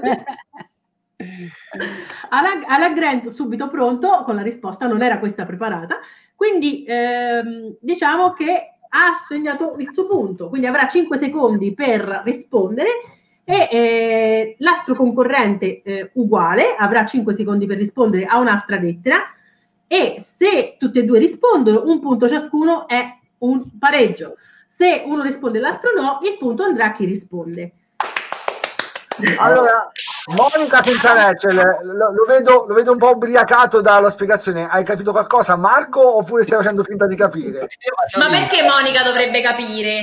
Alan Grant subito pronto con la risposta, non era questa preparata, quindi diciamo che ha segnato il suo punto, quindi avrà 5 secondi per rispondere e l'altro concorrente uguale, avrà 5 secondi per rispondere a un'altra lettera e se tutti e 2 rispondono, un punto ciascuno è un pareggio. Se uno risponde e l'altro no, il punto andrà a chi risponde. Allora, Monica lo vedo un po' ubriacato dalla spiegazione. Hai capito qualcosa, Marco, oppure stai facendo finta di capire? Ma perché Monica dovrebbe capire?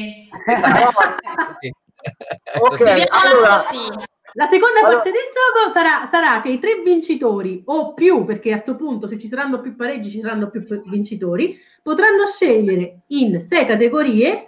Ok, allora, la seconda parte del gioco sarà che i 3 vincitori o più, perché a sto punto se ci saranno più pareggi ci saranno più vincitori, potranno scegliere in 6 categorie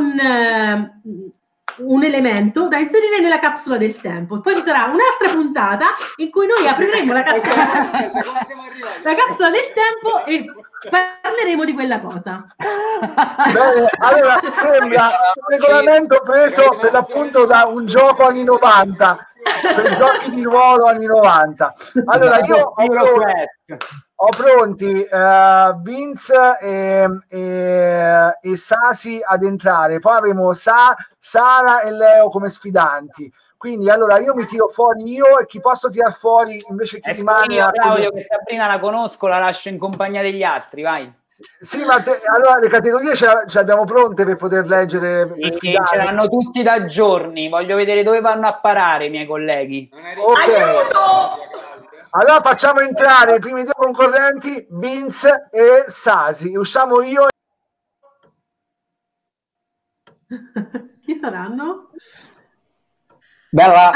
un elemento da inserire nella capsula del tempo. Poi ci sarà un'altra puntata in cui noi apriremo la capsula del tempo e parleremo di quella cosa. Bene, allora sembra un regolamento preso per l'appunto da un gioco anni 90, per giochi di ruolo anni 90. Allora io ho pronti Vince e Sasi ad entrare, poi avremo Sara e Leo come sfidanti. Quindi allora io mi tiro fuori io e chi posso tirar fuori invece chi rimane? Claudio, che Sabrina la conosco, la lascio in compagnia degli altri, vai. Sì, ma allora le categorie ce le abbiamo pronte per poter leggere. Sì, ce l'hanno tutti da giorni, voglio vedere dove vanno a parare i miei colleghi. Ok. Aiuto! Allora facciamo entrare i primi 2 concorrenti, Vince e Sasi. Usciamo io. Chi saranno? Bella.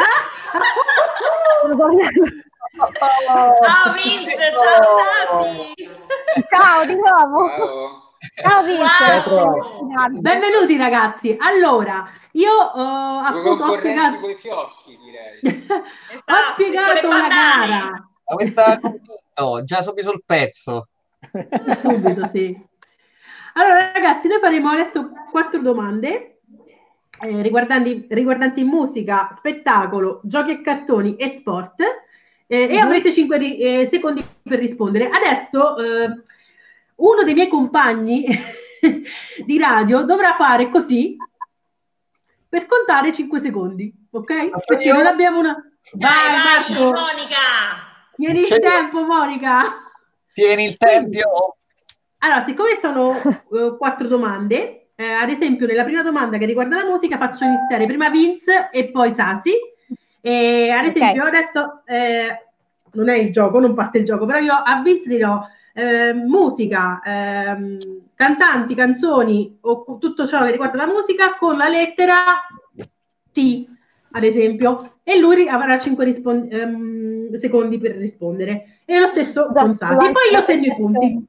Ciao Vince, ciao Sasi. Ciao di nuovo. Ciao Vince. Wow. Benvenuti ragazzi. Allora, io appunto ho spiegato coi fiocchi, direi. ho spiegato la gara. Questa già subito sul pezzo. Subito, sì. Allora ragazzi, noi faremo adesso 4 domande riguardanti musica, spettacolo, giochi e cartoni e sport e avrete 5 secondi per rispondere. Adesso uno dei miei compagni di radio dovrà fare così per contare 5 secondi, ok? Perché non abbiamo una... Vai, Marco! Monica! Tieni il tempo, Monica! Tieni il tempo! Allora, siccome sono 4 domande, ad esempio nella prima domanda che riguarda la musica faccio iniziare prima Vince e poi Sasi. E ad esempio adesso non è il gioco, non parte il gioco, però io a Vince dirò musica, cantanti, canzoni o tutto ciò che riguarda la musica con la lettera T, ad esempio, e lui avrà 5 secondi per rispondere. E lo stesso con Sasi. Poi io segno i punti.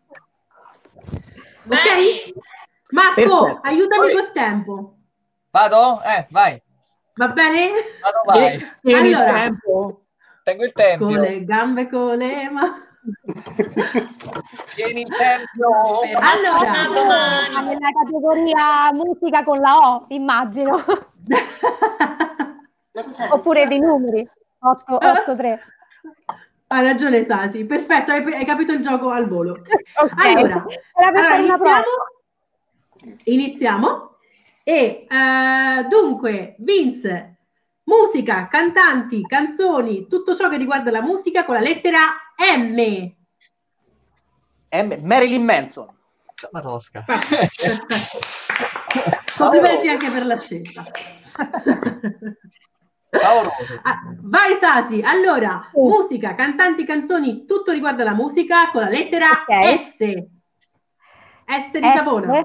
Ok? Marco, Perfetto. aiutami col tempo. Vado? Vai. Va bene? Vado, vai. Tieni il tempo. Tengo il tempo. Con le gambe, con le mani. Tieni il tempo. Allora, nella categoria musica con la O, immagino. Oppure dei numeri. 8-3. Ha ragione Sasi, perfetto, hai capito il gioco al volo. Okay. Allora iniziamo e dunque Vince, musica, cantanti, canzoni, tutto ciò che riguarda la musica con la lettera M. Marilyn Manson. Ma tosca. Complimenti anche per la scelta. Vai Sasi, allora musica, cantanti, canzoni, tutto riguarda la musica con la lettera S. S di Savona.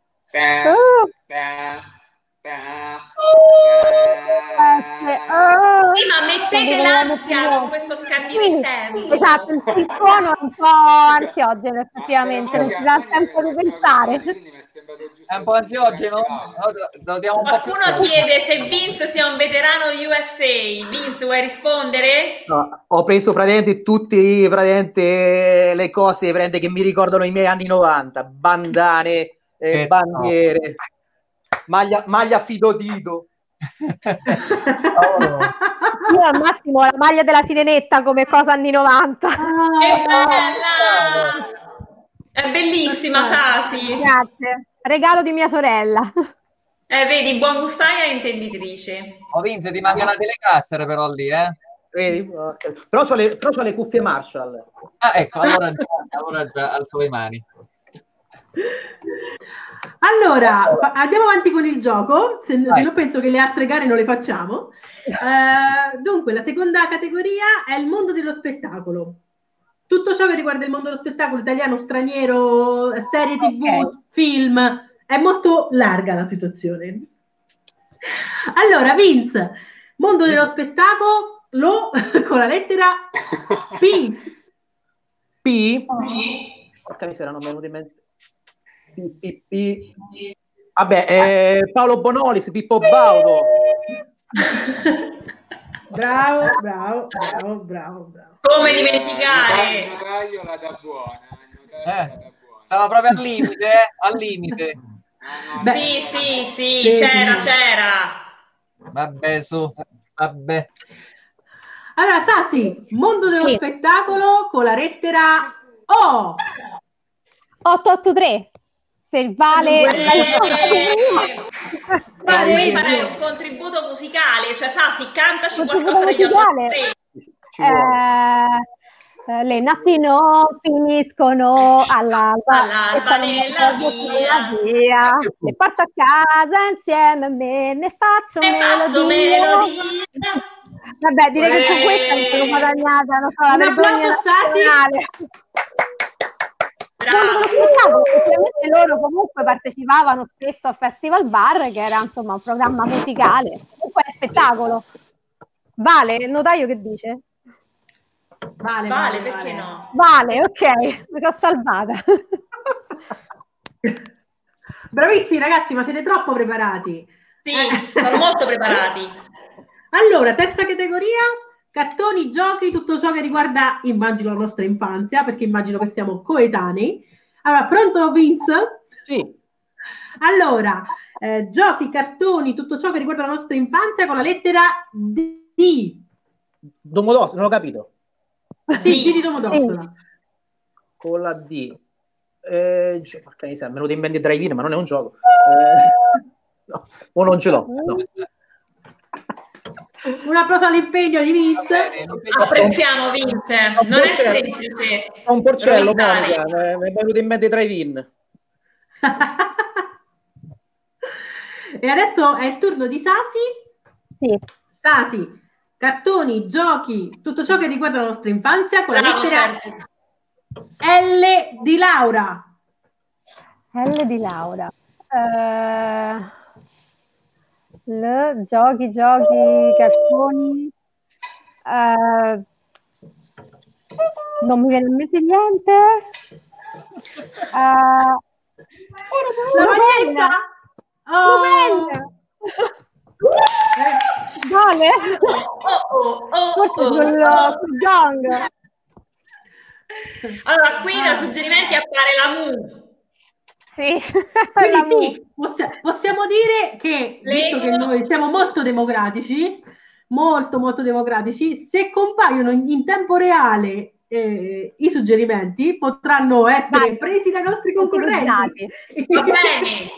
Sì, ma mettete l'ansia con questo scandire il tempo. Esatto, il suono è un po' ansiogeno effettivamente, non si dà tempo di pensare. È un po' ansiogeno? Qualcuno chiede se Vince sia un veterano USA. Vince, vuoi rispondere? No, ho preso praticamente tutte le cose che mi ricordano i miei anni 90, bandane, bandiere, maglia Fidodito. Io al massimo la maglia della Sirenetta come cosa anni 90. Che bella! È bellissima, Sasi. Grazie. Regalo di mia sorella. Vedi, buon gustaia e intenditrice. Vince, ti manca la Telecaster però lì, Vedi? Però c'ho le cuffie Marshall. Ah, ecco, allora già alzo le mani. Allora, andiamo avanti con il gioco, se no penso che le altre gare non le facciamo. Dunque, la seconda categoria è il mondo dello spettacolo. Tutto ciò che riguarda il mondo dello spettacolo italiano, straniero, serie TV, film, è molto larga la situazione. Allora, Vince, mondo dello spettacolo con la lettera P. P? Porca miseria, non mi è venuto in mente. Vabbè, Paolo Bonolis, Pippo Baudo. Bravo. Come dimenticare? Notaio da buona. Stava proprio al limite. Sì, c'era. Vabbè. Allora, Sasi, mondo dello spettacolo con la lettera O. 883. Se vale... Ma devi fare un contributo musicale, cioè Sasi, cantaci qualcosa degli 883. Le notti non finiscono all'alba nella via. Le porto a casa insieme a me, ne faccio melodia. Vabbè, direi che con questa mi sono guadagnata, non so, la vergogna nazionale. Ovviamente loro comunque partecipavano spesso a Festival Bar, che era insomma un programma musicale, comunque è spettacolo. Vale, il notaio che dice? Vale, perché no? Vale, ok, mi sono salvata. Bravissimi ragazzi, ma siete troppo preparati. Sì, sono molto preparati. Allora, terza categoria, cartoni, giochi, tutto ciò che riguarda, immagino, la nostra infanzia, perché immagino che siamo coetanei. Allora, pronto Vince? Sì. Allora, giochi, cartoni, tutto ciò che riguarda la nostra infanzia con la lettera D. Domodossola, non ho capito. Sì, D di Domodossola. Con la D. Porca miseria, me lo devo in mente Drive-In, ma non è un gioco. No, o non ce l'ho. No. Un applauso all'impegno di Vince. Apprezziamo Vince, non è semplice. È un porcello, Monica, mi è venuto in mente Drive-In. E adesso è il turno di Sasi. Sì. Sasi, cartoni, giochi, tutto ciò che riguarda la nostra infanzia con la lettera L di Laura. L di Laura. Giochi, cartoni. Non mi viene in mente niente. La maglietta. Vale? Forse sul Gang. Allora, qui da suggerimenti appare la Mu. Sì. Quindi sì, possiamo dire che, visto che noi siamo molto democratici, molto democratici, se compaiono in tempo reale i suggerimenti potranno essere presi dai nostri concorrenti. Va bene.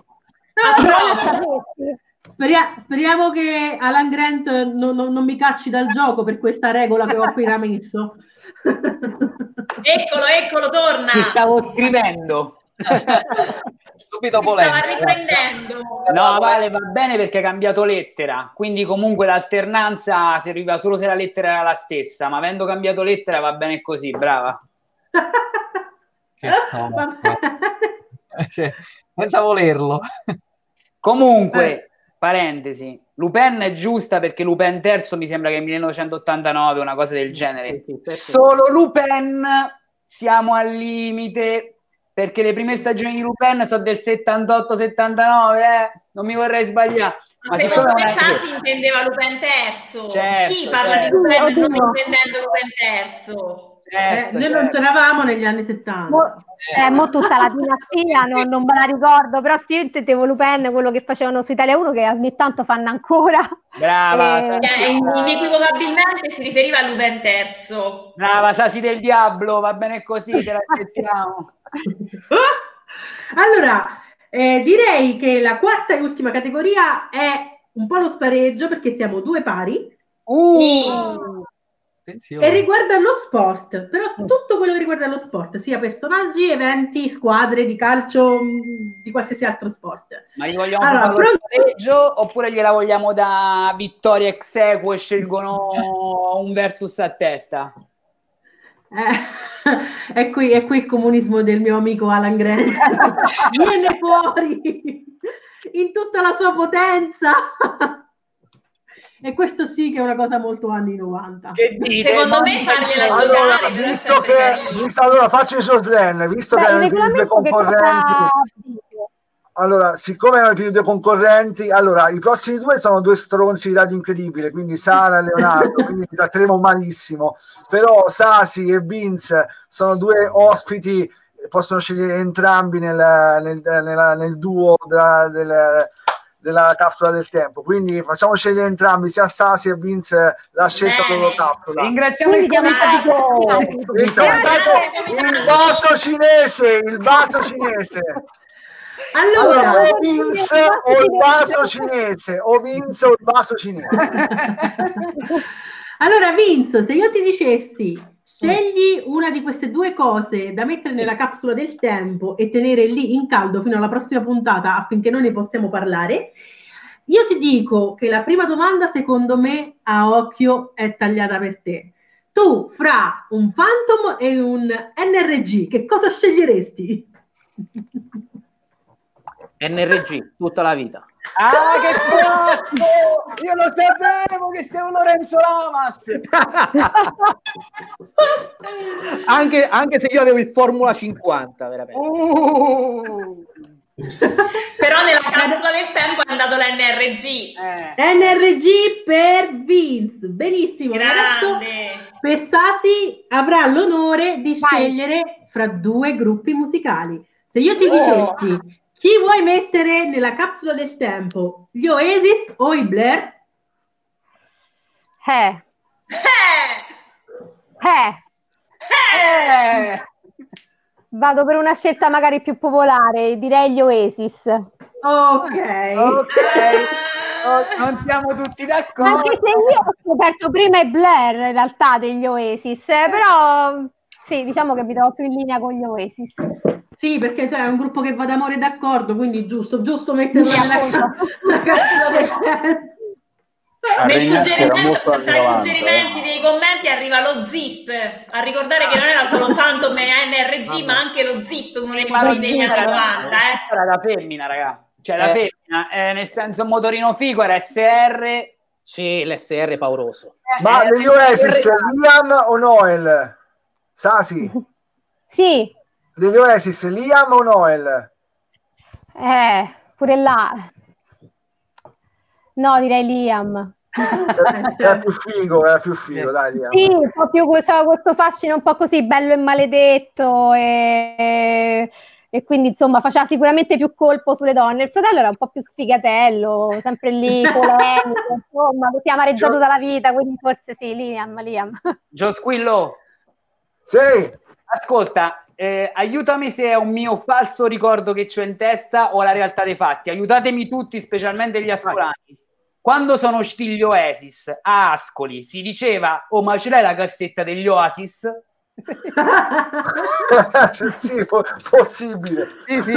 Speriamo che Alan Grant non mi cacci dal gioco per questa regola che ho appena messo. Eccolo, torna. Ti stavo scrivendo. Subito polemica. Stava riprendendo. No, Vale, va bene perché hai cambiato lettera, quindi comunque l'alternanza serviva solo se la lettera era la stessa, ma avendo cambiato lettera va bene così, brava. Cioè, senza volerlo. Comunque, parentesi, Lupin è giusta perché Lupin terzo mi sembra che è 1989, una cosa del genere. Solo Lupin siamo al limite perché le prime stagioni di Lupin sono del 78-79, non mi vorrei sbagliare. Ma secondo me Sasi intendeva Lupin terzo. Certo, chi parla di Lupin non intendendo Lupin terzo? Noi non c'eravamo negli anni 70. Mo tutta la dinastia non me la ricordo, però sì, io intendevo Lupin, quello che facevano su Italia 1, che ogni tanto fanno ancora. Brava. Inequivocabilmente si riferiva a Lupin terzo. Brava, Sasi del Diablo, va bene così, te l'accettiamo. Allora, direi che la quarta e ultima categoria è un po' lo spareggio perché siamo due pari. E riguarda lo sport, però tutto quello che riguarda lo sport, sia personaggi, eventi, squadre di calcio, di qualsiasi altro sport. Ma gli vogliamo fare lo spareggio oppure gliela vogliamo da vittoria ex equo e scelgono un versus a testa? È qui il comunismo del mio amico Alan Grant. Viene fuori in tutta la sua potenza. E questo sì che è una cosa molto anni 90. Secondo me fargliela giocare. Allora faccio il Joslen, visto che erano i primi due concorrenti. Allora, siccome erano i primi due concorrenti, allora i prossimi due sono due stronzi di Radio Incredibile, quindi Sara e Leonardo, quindi li tratteremo malissimo. Però Sasi e Vince sono due ospiti, possono scegliere entrambi nel duo della capsula del tempo, quindi facciamo scegliere entrambi, sia Sasi e Vince, la scelta della loro capsula. Ringraziamo il vaso cinese. Allora, o Vince o il vaso cinese, Allora Vince, se io ti dicessi scegli una di queste due cose da mettere nella capsula del tempo e tenere lì in caldo fino alla prossima puntata affinché noi ne possiamo parlare, io ti dico che la prima domanda secondo me a occhio è tagliata per te. Tu fra un Phantom e un NRG che cosa sceglieresti? NRG tutta la vita. Ah, che bravo! Io lo sapevo che sei un Lorenzo Lamas. anche se io avevo il Formula 50, veramente. Però nella capsula del tempo è andato l'NRG. NRG per Vince. Benissimo. Grande. Per Sasi avrà l'onore di scegliere fra due gruppi musicali. Se io ti dicessi chi vuoi mettere nella capsula del tempo, gli Oasis o i Blair? Vado per una scelta magari più popolare, direi gli Oasis. Ok. Non siamo tutti d'accordo. Anche se io ho scoperto prima i Blair in realtà degli Oasis, però sì, diciamo che mi trovo più in linea con gli Oasis. Sì, perché c'è un gruppo che va d'amore d'accordo, quindi giusto metterla nella canzone. Tra i suggerimenti dei commenti arriva lo zip, a ricordare che non era solo Phantom e NRG, ma anche lo zip, uno dei motori degli anni 90. Era da femmina, raga. Cioè da femmina, nel senso motorino figo era SR. Sì, l'SR pauroso. Ma degli Oasis, Liam o Noel? Sasi? Sì. Degli Oasis, Liam o Noel? Pure là. No, direi Liam. È più figo, dai, Liam. Sì, un po' più questo fascino un po' così bello e maledetto e quindi insomma faceva sicuramente più colpo sulle donne. Il fratello era un po' più sfigatello, sempre lì, polemico, insomma, così amareggiato dalla vita, quindi forse sì, Liam. Gio Squillo. Sì. Ascolta, aiutami se è un mio falso ricordo che c'ho in testa o la realtà dei fatti. Aiutatemi tutti, specialmente gli ascolani. Quando sono usciti gli Oasis a Ascoli si diceva "Oh, ma ce l'hai la cassetta degli Oasis?" Sì, possibile. Sì.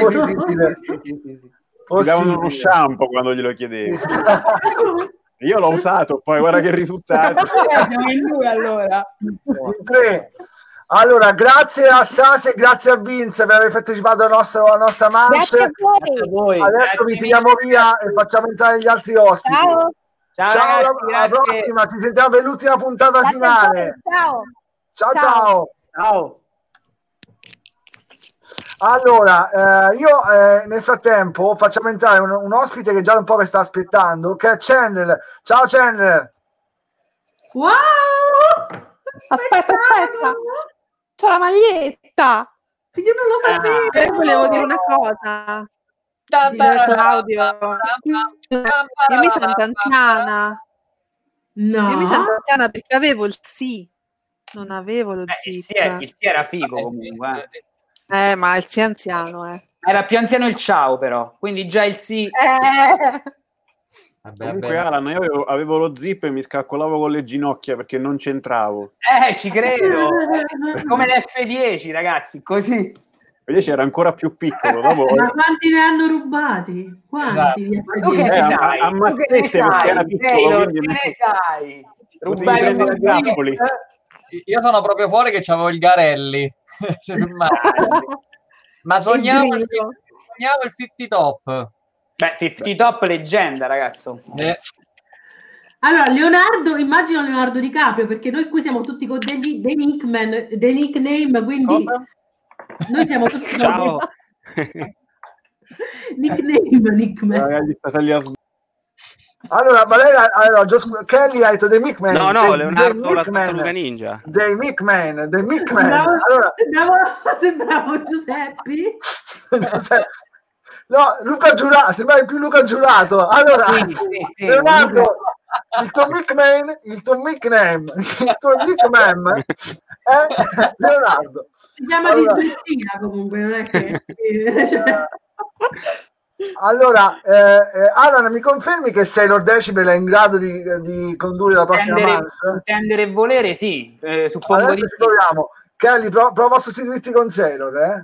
Ti davano uno shampoo quando glielo chiedevi. Io l'ho usato, poi guarda che risultato. Siamo in due allora. In tre. Allora, grazie a Sasi e grazie a Vince per aver partecipato alla nostra manche. Grazie a voi. Adesso vi tiriamo via e facciamo entrare gli altri ospiti. Ciao. Ragazzi, alla prossima, ci sentiamo per l'ultima puntata finale. Ciao. Allora, io nel frattempo facciamo entrare un ospite che già un po' mi sta aspettando, che è Chandler. Ciao Chandler. Wow! Aspetta. C'ho la maglietta. Io non lo sapevo. Volevo dire una cosa. Claudio, io mi sento anziana. No. Io mi sento anziana perché avevo il sì. Non avevo lo zip. Il sì era figo comunque. Ma il sì è anziano, Era più anziano il ciao però, quindi già il sì. Comunque Alan, io avevo lo zip e mi scaccolavo con le ginocchia perché non c'entravo. Ci credo. Come l'F10, ragazzi, così. Invece era ancora più piccolo. Dopo... Ma quanti ne hanno rubati? Quanti? Tu che ne sai? A mazzette perché era piccolo. Che ne sai? Rubai Io sono proprio fuori che c'avevo il Garelli. Ma sognavo il 50 top. Beh, 50 top leggenda, ragazzo. Allora, Leonardo, immagino Leonardo DiCaprio, perché noi qui siamo tutti con dei nickname, quindi noi siamo tutti Ciao. nickname. Allora, Valeria, Kelly ha detto dei Mickman. No, Leonardo la Tartaruga Ninja. Dei Mickman. Allora, sembravo Giuseppe. No, Luca Giurato, sembra più Luca Giurato. Allora, sì, Leonardo, il tuo nickname è Leonardo. Si chiama dislessia comunque, non è che... Allora, Alan, mi confermi che sei Lord Decibel è in grado di condurre la prossima manche? Intendere e volere, sì. Suppongo adesso ci proviamo. Kelly, prova a sostituirti con Sailor,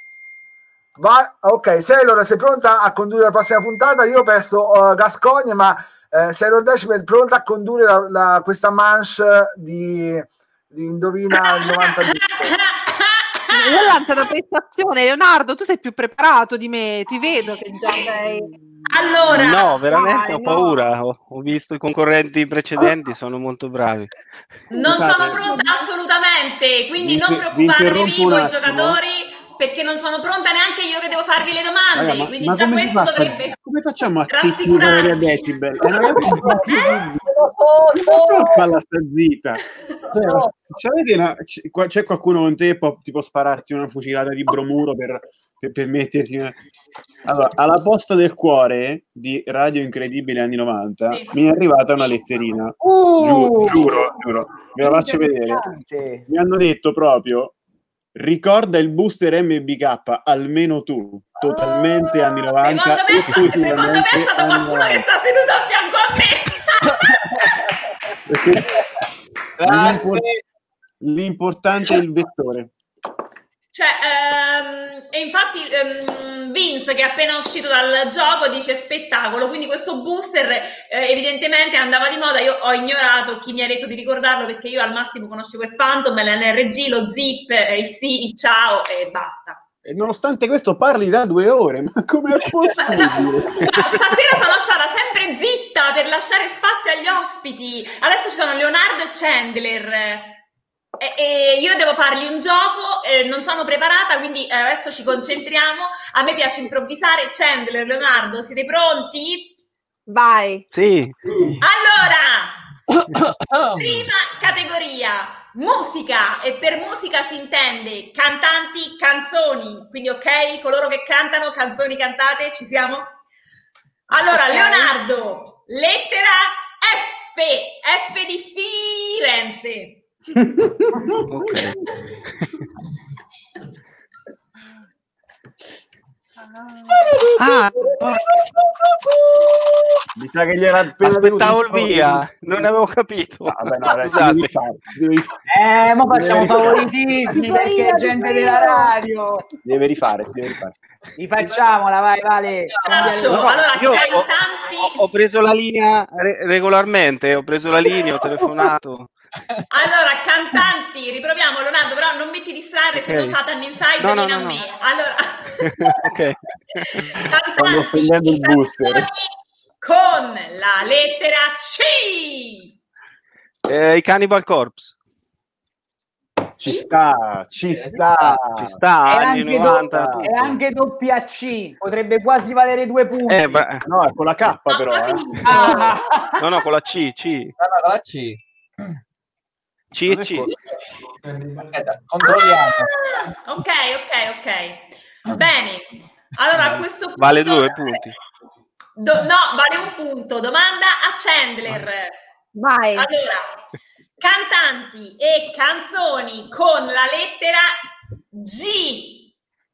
ok, Sailor, sei pronta a condurre la prossima puntata? Io ho perso Gascogne, ma Sailor Decibel pronta a condurre questa manche di Indovina il 92. Io lancio la prestazione. Leonardo, tu sei più preparato di me, ti vedo che già sei... Allora, no, veramente ho paura. Ho visto i concorrenti precedenti, sono molto bravi. Non sono pronta assolutamente, quindi non preoccupatevi voi giocatori, perché non sono pronta neanche io che devo farvi le domande, Raga, quindi già questo dovrebbe come facciamo a zittire Decibel? Falla sta zitta. C'è qualcuno con te ti può spararti una fucilata di bromuro per metterti allora, alla posta del cuore di Radio Incredibile anni 90 mi è arrivata una letterina, giuro, ve la faccio vedere. Mi hanno detto proprio ricorda il booster MBK, almeno tu, totalmente anni 90. Secondo me è stata qualcuno che sta seduto a fianco a me. L'importante è il vettore. Cioè, e infatti Vince, che è appena uscito dal gioco, dice spettacolo, quindi questo booster evidentemente andava di moda. Io ho ignorato chi mi ha detto di ricordarlo, perché io al massimo conoscevo il Phantom, l'NRG, lo Zip, il sì, il ciao e basta. E nonostante questo parli da 2 ore, ma come è possibile? Stasera sono stata sempre zitta per lasciare spazio agli ospiti. Adesso ci sono Leonardo e Chandler. E io devo fargli un gioco, non sono preparata, quindi adesso ci concentriamo. A me piace improvvisare. Chandler, Leonardo, siete pronti? Vai. Sì. Allora, prima categoria, musica, e per musica si intende cantanti, canzoni, quindi ok, coloro che cantano, canzoni cantate, ci siamo? Allora, okay. Leonardo, lettera F di Firenze. Okay. Mi sa che gli era appena aspettavo il via, non avevo capito. Vabbè, no, devi fare. Ma facciamo favoritismi perché è gente della radio. Si deve rifare. Rifacciamola, vai, Vale. Io ho preso la linea regolarmente, ho telefonato. Allora, cantanti, riproviamo, Leonardo, però non metti distrarre, se no Satan Inside viene a me. Allora, cantanti, il booster. Con la lettera C. I Cannibal Corpse. Ci sta. È anche doppia C, potrebbe quasi valere 2 punti. No, è con la K però. No, con la C. No, con la C. C. Controlliamo. Ok. Bene. Allora, a questo punto vale 2 punti. No, vale 1 punto. Domanda a Chandler. Vai. Allora, cantanti e canzoni con la lettera G.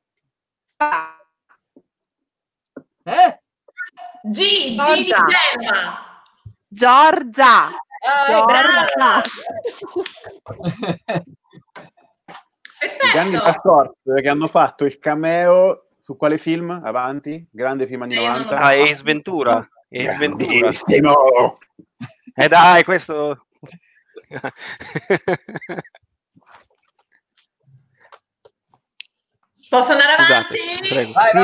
G di Gemma. Giorgia. Perfetto. I Cannibal Corpse che hanno fatto il cameo su quale film? Avanti? Grande film anni 90. Ace Ventura. Grandissimo. Dai, questo... Posso andare avanti? Scusate, prego. Vai,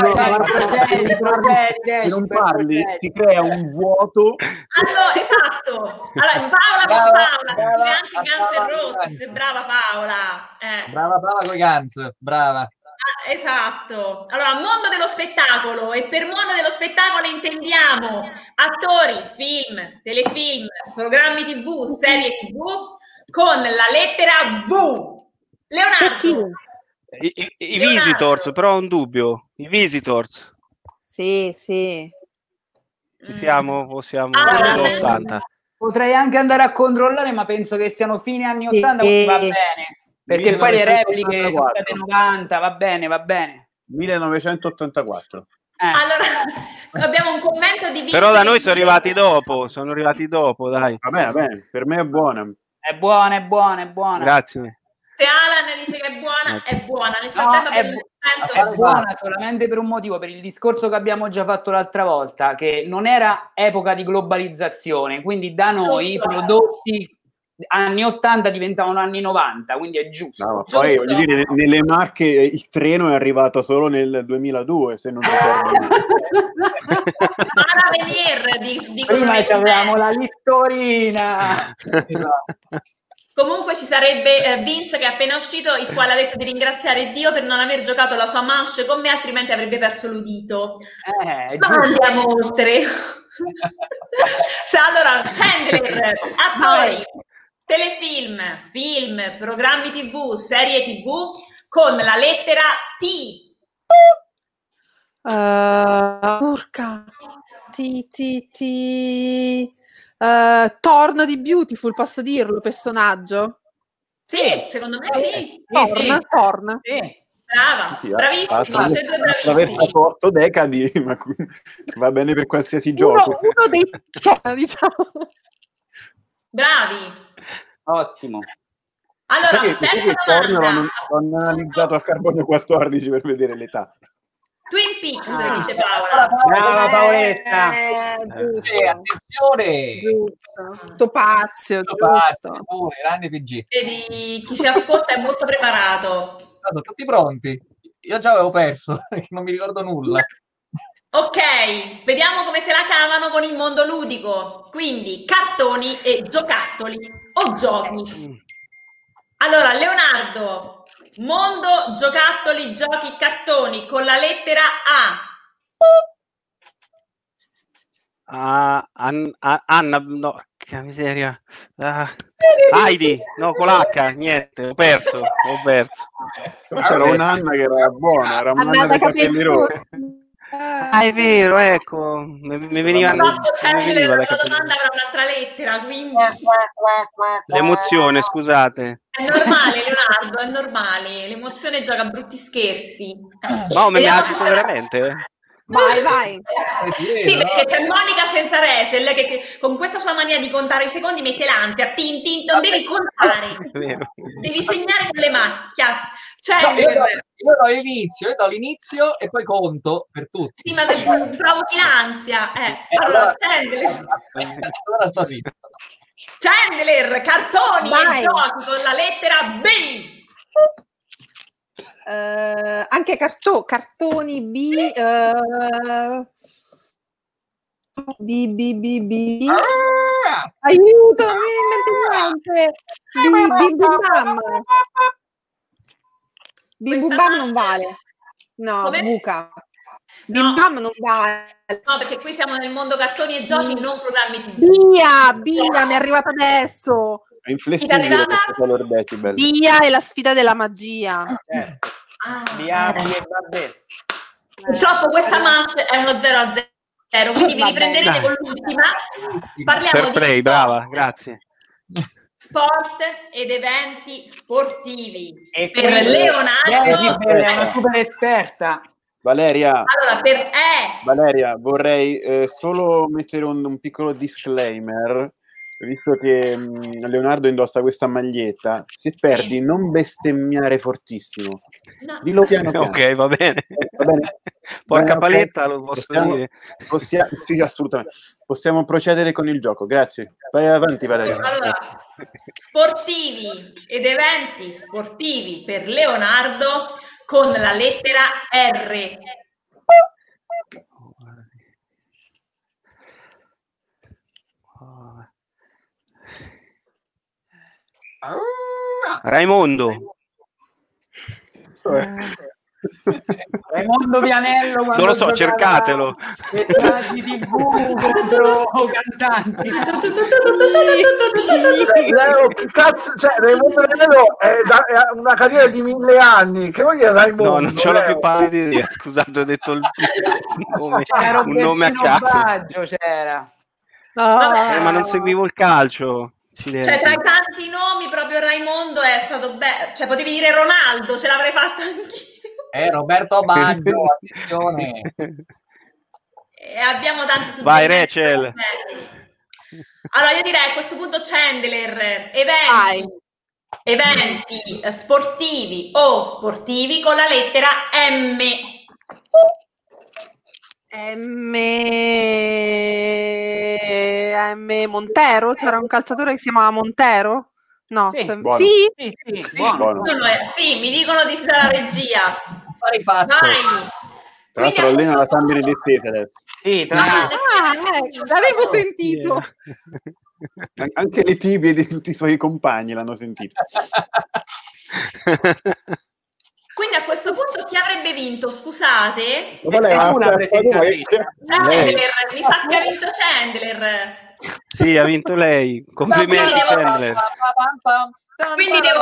Se non parli, si crea un vuoto. Allora, esatto. Allora, Paola, anche Guns N' Roses. Brava Paola. Brava Paola con Guns, brava. Esatto. Allora, mondo dello spettacolo, e per mondo dello spettacolo intendiamo attori, film, telefilm, programmi TV, serie TV con la lettera V. Leonardo. I Visitors, però ho un dubbio. I Visitors. Sì. Ci siamo? O siamo negli 80? Potrei anche andare a controllare, ma penso che siano fine anni 80, quindi va bene. Perché poi le repliche sono state 90, va bene. 1984. Allora, abbiamo un commento di Però da noi sono arrivati dopo, dai. Va bene, per me è buona. È buona. Grazie. Se Alan dice che è buona, è buona. Nel frattempo è buona solamente per un motivo, per il discorso che abbiamo già fatto l'altra volta, che non era epoca di globalizzazione, quindi da noi i prodotti anni 80 diventavano anni 90, quindi è giusto. No, poi voglio dire, nelle Marche il treno è arrivato solo nel 2002, se non ricordo male. Prima avevamo la Littorina. Comunque ci sarebbe Vince, che è appena uscito, il quale ha detto di ringraziare Dio per non aver giocato la sua manche con me, altrimenti avrebbe perso l'udito. Ma andiamo oltre. Allora, Chandler, attori, telefilm, film, programmi TV, serie TV con la lettera T. Urca. Torno di Beautiful, posso dirlo, personaggio? Sì, secondo me sì. Torn. Sì. Brava, Sì, bravissimi, tutti e due bravissimi. attraversato 8 decadi, ma va bene per qualsiasi gioco. Uno dei diciamo. Bravi. Ottimo. Allora, Sai che terza Torn domanda. l'ho analizzato a carbonio 14 per vedere l'età. Twin Peaks, dice Paola. Brava Paoletta. Attenzione! Sto pazzo, giusto. Grande PG. Vedi, chi ci ascolta è molto preparato. Sono tutti pronti. Io già avevo perso, perché non mi ricordo nulla. Ok, vediamo come se la cavano con il mondo ludico. Quindi, cartoni e giocattoli o giochi. Allora, Leonardo, mondo, giocattoli, giochi, cartoni, con la lettera A. Anna, no, che miseria. Heidi, no, con l'H, niente, ho perso. Però c'era un'Anna che era buona, era un'Anna dei capelli rossi. Ah, è vero, ecco, mi veniva Purtroppo mi veniva la da capire. domanda avrà un'altra lettera, quindi L'emozione, scusate. è normale, Leonardo, è normale. L'emozione gioca a brutti scherzi. No, mi Vediamo agito se- veramente. Vai. Sì, perché c'è Monica senza Rachel che con questa sua mania di contare i secondi mette l'ansia. Tin, tin, non devi contare, È vero. devi segnare con le macchia. No, io Chandler, do l'inizio e poi conto per tutti. sì, ma provochi l'ansia. Allora, Chandler, Allora sto zitto. Chandler, cartoni Vai. e giochi con la lettera B. Anche cartoni B. B. Aiuto, non mi viene in mente niente. Bim bum bam. Bim bum bam non vale. No, Come? buca. Bim bam non vale. No, perché qui siamo nel mondo cartoni e giochi, non programmi TV. Bia, mi è arrivata adesso. È inflessibile questo color decibel. Bia è la sfida della magia. Bianchi e vabbè. Purtroppo questa manche è uno 0-0, quindi vi riprenderete Dai. con l'ultima. Parliamo Fair di play, brava, grazie. sport ed eventi sportivi. E Per quindi Leonardo Decibel è una super esperta. Valeria, allora per Valeria, vorrei solo mettere un piccolo disclaimer, visto che Leonardo indossa questa maglietta. Se perdi, non bestemmiare fortissimo. No. Dillo piano piano. Ok, va bene. Va bene? Porca Ok. paletta, lo posso dire. Sì, assolutamente. Possiamo procedere con il gioco, grazie. Vai avanti, Valeria. Allora, sportivi ed eventi sportivi per Leonardo con la lettera R. Raimondo. Raimondo Vianello quando Non lo so, giocava cercatelo. le stragi TV contro cantanti. Leo, che cazzo, cioè, Raimondo Vianello è una carriera di 1000 anni. Che vuol dire Raimondo? No, non c'ho la Leo? più pallida idea. Scusate, ho detto il nome, C'era un nome a Robertino caso. Baggio, c'era. Vabbè. Ma non seguivo il calcio. Accidenti. Cioè, tra i tanti nomi, proprio Raimondo è stato bello. Cioè, potevi dire Ronaldo, ce l'avrei fatta anch'io. Roberto Baggio, attenzione. E abbiamo tanti suggerimenti. Vai, Rachel. Allora, io direi a questo punto Chandler, eventi sportivi o sportivi con la lettera M. Montero? C'era un calciatore che si chiamava Montero? No, Sì, buono. sì? Buono. Sì, mi dicono di dalla regia. Vai. Tra l'altro allena la San Benedettese adesso. Sì, l'avevo sentito. Anche le tibie di tutti i suoi compagni l'hanno sentito. Quindi a questo punto chi avrebbe vinto? Scusate. Una presentatrice. Chandler, mi sa che ha vinto Chandler. Sì, ha vinto lei. Complimenti, Chandler. Quindi devo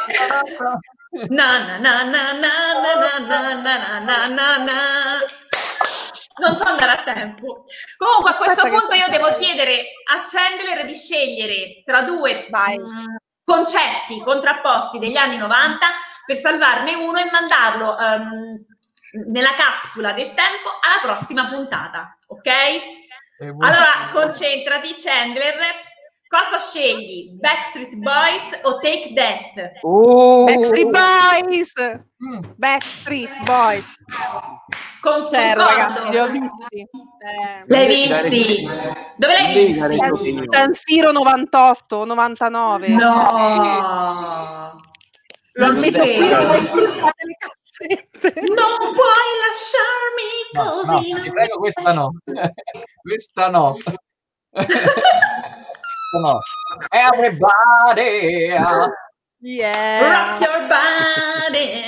non so andare a tempo. Comunque a questo punto io devo chiedere a Chandler di scegliere tra due concetti contrapposti degli anni 90 per salvarne uno e mandarlo nella capsula del tempo alla prossima puntata, ok? Allora, concentrati, Chandler. Cosa scegli? Backstreet Boys o Take That? Backstreet Boys. Concordo. Ragazzi, li ho visti. L'hai visti? Dove l'hai visti? San Siro 98, 99. No. Lo metto qui. Non puoi lasciarmi così. No, ti prego, questa no. Questa no. No. Everybody. Rock your body.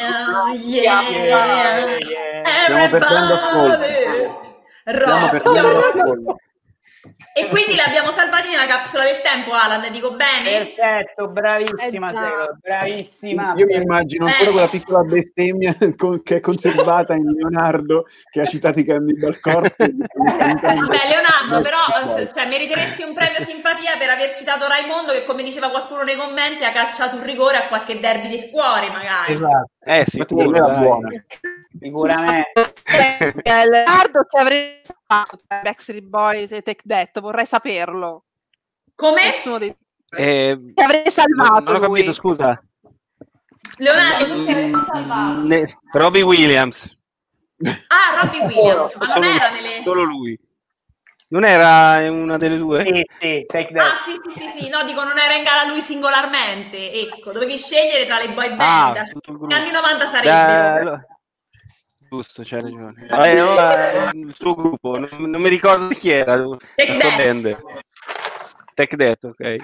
Stiamo perdendo ascolto. Everybody. E quindi l'abbiamo salvati nella capsula del tempo, Alan, dico bene? Perfetto, bravissima, bravissima. Io mi immagino ancora quella piccola bestemmia che è conservata in Leonardo, che ha citato i Cannibal Corpse. Vabbè, Leonardo, però meriteresti un premio simpatia per aver citato Raimondo, che come diceva qualcuno nei commenti ha calciato un rigore a qualche derby di cuore, magari. Esatto. Sicuro, era buona. Sicuramente. Leonardo, che avrei fatto Backstreet Boys e Take That, vorrei saperlo. Come? Nessuno dei che avrei salvato. Non ho capito, scusa. Leonardo, tu ti sei salvato. Robbie Williams. Ah, Robbie Williams, ma non era nelle... Solo lui. Non era una delle due? Sì, Take That. Ah, sì, no, dico, non era in gara lui singolarmente, ecco, dovevi scegliere tra le boy band, negli anni 90 sarebbero. Giusto, c'hai ragione. Il suo gruppo, non mi ricordo chi era. Take That. Take That, ok.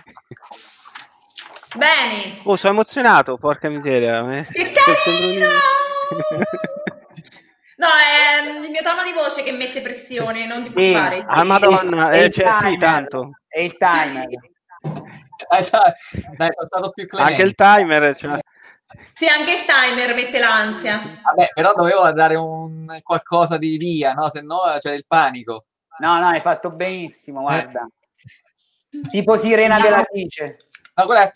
Bene. Oh, sono emozionato, porca miseria. Che carino! No, è il mio tono di voce che mette pressione, non ti preoccupare. Ah, madonna, sì, tanto. È il timer. Dai, sono stato più clemente. Anche il timer, cioè. Sì, anche il timer mette l'ansia. Vabbè, però dovevo dare un qualcosa di via, no? Se no c'è il panico. No, hai fatto benissimo, guarda. Tipo Sirena della Sice. No, quella è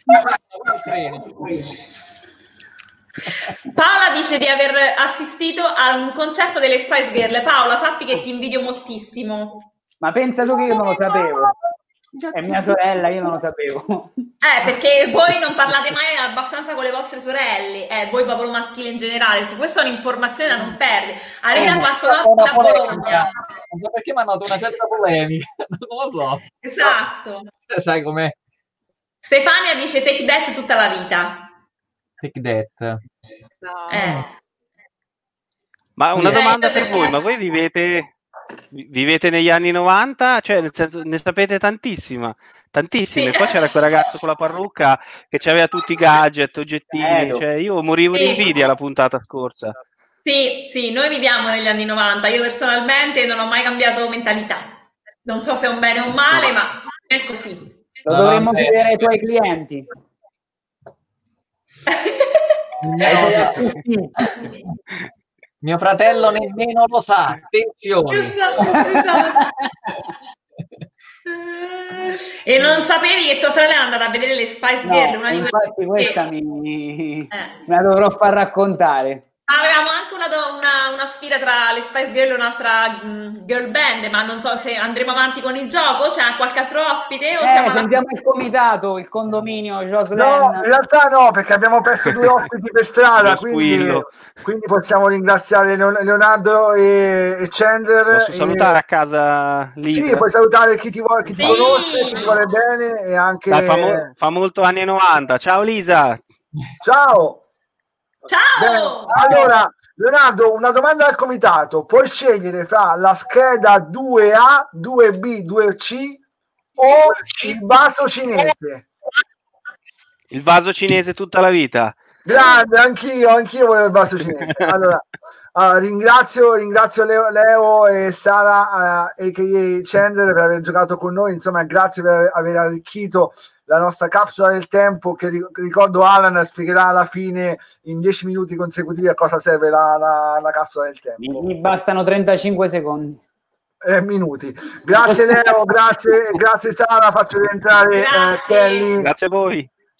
Paola dice di aver assistito a un concerto delle Spice Girl. Paola, sappi che ti invidio moltissimo. Ma pensa tu che io non lo sapevo. È mia sorella, io non lo sapevo. Perché voi non parlate mai abbastanza con le vostre sorelle, voi popolo maschile in generale, perché questa è un'informazione da non perdere. Arena Quarto da Bologna. Non so perché mi hanno dato una certa polemica, non lo so. Esatto. Sai com'è? Stefania dice Take That tutta la vita. Take That. No. Ma una domanda per voi, ma voi vivete negli anni 90? Cioè, nel senso, ne sapete tantissime. Sì. Poi c'era quel ragazzo con la parrucca che aveva tutti i gadget, oggettini. Cioè, io morivo di invidia la puntata scorsa. Sì, noi viviamo negli anni 90. Io personalmente non ho mai cambiato mentalità. Non so se è un bene o un male, ma è così. Lo dovremmo chiedere ai tuoi clienti. Mio fratello nemmeno lo sa, attenzione. Esatto. E non sapevi che tua sorella è andata a vedere le Spice Girl? Una di infatti questa me la dovrò far raccontare. Avevamo anche una sfida tra le Spice Girl e un'altra girl band, ma non so se andremo avanti con il gioco. C'è qualche altro ospite? O sentiamo il comitato, il condominio, Jocelyn. No, in realtà no, perché abbiamo perso 2 ospiti per strada, quindi possiamo ringraziare Leonardo e Chandler. Posso salutare a casa lì? Sì, puoi salutare chi ti conosce, chi ti vuole bene e anche... Dai, fa molto anni 90. Ciao Lisa! Ciao! Ciao! Allora, Leonardo, una domanda al comitato. Puoi scegliere fra la scheda 2A, 2B, 2C o il vaso cinese? Il vaso cinese tutta la vita. Grande, anch'io volevo il vaso cinese. Allora, ringrazio Leo e Sara a.k.a. Chandler per aver giocato con noi. Insomma, grazie per aver arricchito la nostra capsula del tempo, che ricordo Alan spiegherà alla fine in 10 minuti consecutivi a cosa serve la capsula del tempo. Mi bastano 35 secondi. Minuti. Grazie Leo, grazie Sara, faccio rientrare Kelly. Grazie a voi.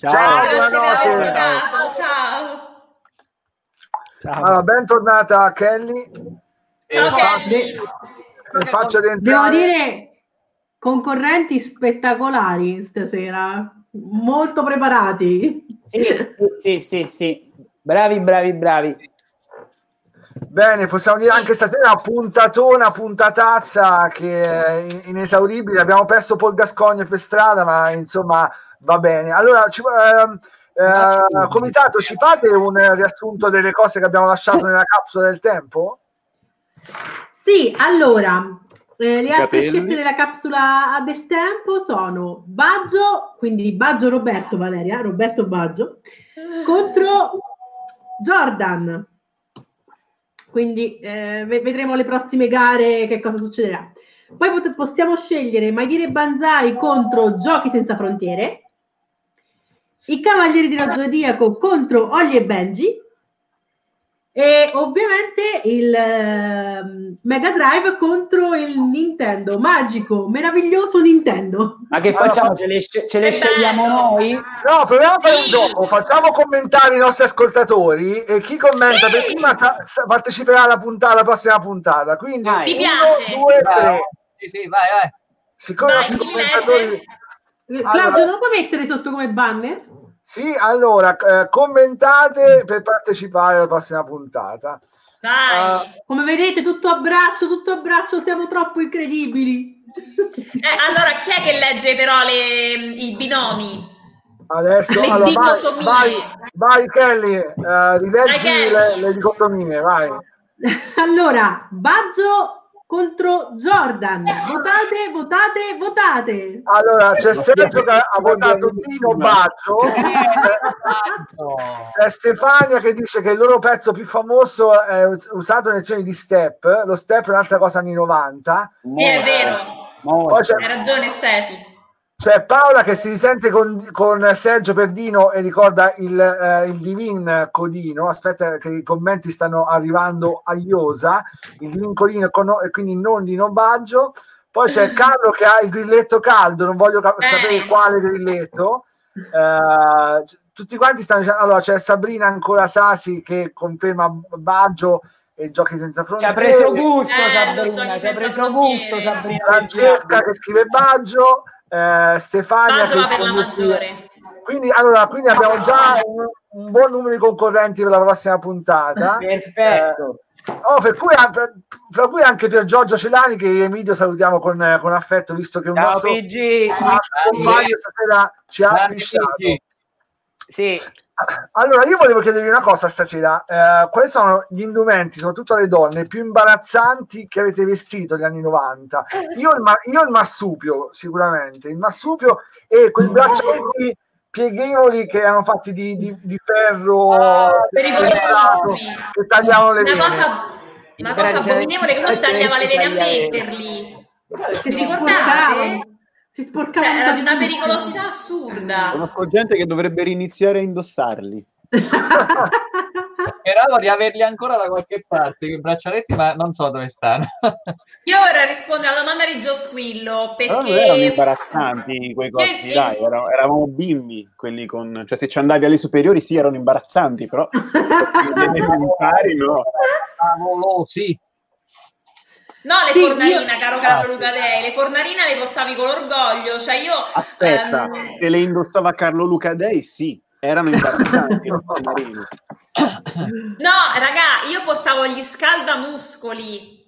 Ciao, Grazie per buonanotte. aver giocato. Ciao. Allora, bentornata Kelly. Ciao Kelly. Faccio Devo entrare. dire, concorrenti spettacolari stasera, molto preparati. Sì. Bravi. Bene, possiamo dire anche stasera puntatazza che è inesauribile. Abbiamo perso Paul Gascogne per strada, ma insomma va bene. Allora, comitato, ci fate un riassunto delle cose che abbiamo lasciato nella capsula del tempo? Sì, allora, le altre Capelli. scelte della capsula del tempo sono Baggio, quindi Baggio Roberto Baggio, contro Jordan. Quindi vedremo le prossime gare che cosa succederà. Poi possiamo scegliere Maidire Banzai contro Giochi Senza Frontiere, i Cavalieri dello Zodiaco contro Ollie e Benji e ovviamente il Mega Drive contro il Nintendo, magico, meraviglioso Nintendo. Ma che facciamo? Ce le scegliamo noi? No, proviamo a fare un gioco. Facciamo commentare i nostri ascoltatori e chi commenta per prima parteciperà alla prossima puntata. Quindi Mi piace. 1, 2, 3. Sì, vai. Siccome i nostri commentatori... Claudio, non puoi mettere sotto come banner? Sì, allora commentate per partecipare alla prossima puntata. Vai. Come vedete, tutto a braccio, siamo troppo incredibili. Allora, chi è che legge però i binomi? Adesso Le allora, dicotomie. vai Kelly, rileggi le dicotomie, vai. Allora, Baggio contro Jordan. Votate. Allora, c'è Sergio che ha votato Dino Baggio, c'è Stefania che dice che il loro pezzo più famoso è usato nelle lezioni di step. Lo step è un'altra cosa anni 90. Sì, è vero. Poi Hai ragione Stefi. c'è Paola che si risente con Sergio Perdino e ricorda il Divin Codino. Aspetta che i commenti stanno arrivando a iosa. Il Divin Codino e quindi non Dino Baggio. Poi c'è Carlo che ha il grilletto caldo, non voglio sapere quale grilletto. Tutti quanti stanno dicendo. Allora c'è Sabrina ancora Sasi che conferma Baggio e Giochi Senza Frontiere. Ci ha preso gusto Sabrina. Francesca che scrive Baggio. Stefania Baggio va per la maggiore. Quindi abbiamo già un buon numero di concorrenti per la prossima puntata. Perfetto. Per cui anche per Giorgio Celani, che Emilio salutiamo con affetto, visto che un Ciao, nostro PG. compagno stasera ci ha fisciato. Sì. Allora, io volevo chiedervi una cosa stasera. Quali sono gli indumenti, soprattutto alle donne, più imbarazzanti che avete vestito negli anni 90? Io il marsupio, sicuramente. Il marsupio e quei braccialetti pieghevoli che erano fatti di ferro che tagliavano le vene. Una cosa abominevole, che uno si tagliava le vene a metterli. Vi ricordate? Si sporcava. Cioè, era di una pericolosità assurda. Conosco gente che dovrebbe riniziare a indossarli. Speravo di averli ancora da qualche parte, quei braccialetti, ma non so dove stanno. Io ora rispondo alla domanda di Gio Squillo, Però non perché... erano imbarazzanti quei costi, dai, eravamo bimbi, quelli con... Cioè, se ci andavi alle superiori sì, erano imbarazzanti, però... elementari, no. Favolosi. No, le fornarine, caro Carlo Lucadei, le fornarine le portavi con orgoglio, cioè io... Aspetta, se le indossava Carlo Lucadei, sì, erano imbarazzanti le fornarine. No, raga, io portavo gli scaldamuscoli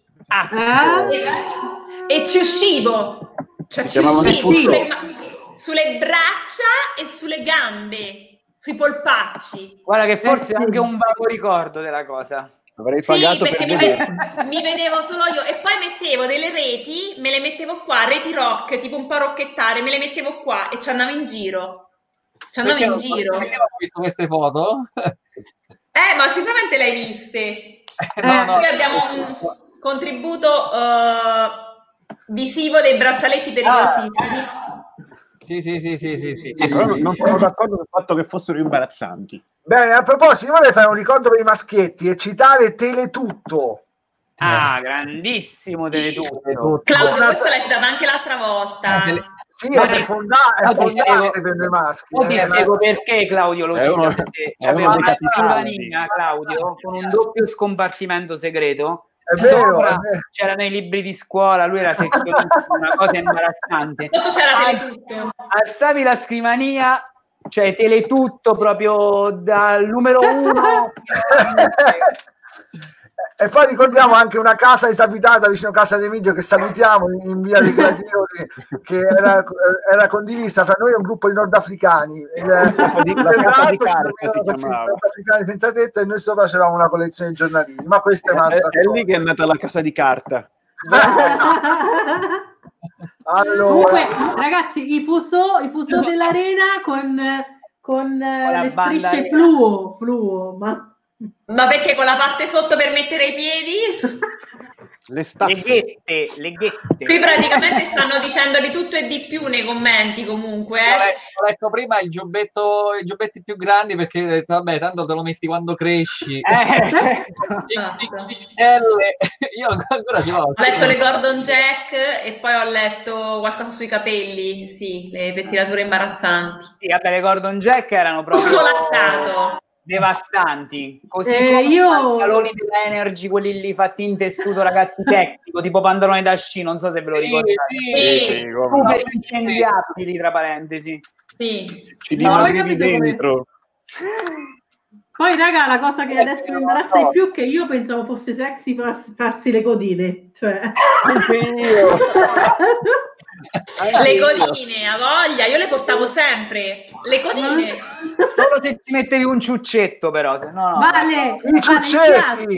e ci uscivo, cioè ci uscivo sulle braccia e sulle gambe, sui polpacci. Guarda che forse è anche un vago ricordo della cosa. Avrei pagato perché per mi vedevo solo io e poi mettevo delle reti, me le mettevo qua, reti rock, tipo un po' rocchettare, me le mettevo qua e ci andavo in giro. Perché ho visto queste foto? Ma sicuramente le hai viste. No. Qui abbiamo un contributo visivo dei braccialetti pericolosissimi. Sì. Però non sono d'accordo sul fatto che fossero imbarazzanti. Bene, a proposito, io vorrei fare un ricordo per i maschietti e citare Teletutto. Grandissimo Teletutto. Claudio, questo l'hai citato anche l'altra volta. Sì, è fondante per le maschi. Ti spiego perché Claudio lo cita, perché c'aveva uno dei una capitali. scrivania, Claudio, con un doppio scompartimento segreto. È vero, Sopra c'erano i libri di scuola, lui era sezionissimo, una cosa imbarazzante. Sotto c'era Teletutto. Alzavi la scrivania, cioè Teletutto proprio dal numero 1. E poi ricordiamo anche una casa disabitata vicino a casa di Emilio, che salutiamo, in via dei Gladiatori, che era condivisa fra noi e un gruppo di nordafricani. La casa di carta si chiamava. Nordafricani senza tetto, e noi sopra c'eravamo una collezione di giornalini. Ma questa è un'altra È lì che è nata la casa di carta. Allora, Comunque, ragazzi, i fuso dell'arena con le strisce fluo, Ma perché con la parte sotto per mettere i piedi? Le ghette. Qui praticamente stanno dicendo di tutto e di più nei commenti comunque. Ho letto prima i giubbetti più grandi perché vabbè, tanto te lo metti quando cresci. Io ancora ce l'ho. Ho letto le Gordon Jack e poi ho letto qualcosa sui capelli, sì, le pettinature imbarazzanti. Sì, vabbè, le Gordon Jack erano proprio devastanti, così come i pantaloni dell'Energy, quelli lì fatti in tessuto, ragazzi, tecnico, tipo pantaloni da sci, non so se ve lo ricordate. Sì. Super incendiabili, tra parentesi. Sì. Ci dimagrivi dentro. Poi, raga, la cosa che adesso mi imbarazza di più è che io pensavo fosse sexy farsi le codine, cioè... Anche io. Le codine, a voglia, io le portavo sempre. Le codine. Solo se ti mettevi un ciuccetto, però, se no. Vale, I ciuccetti.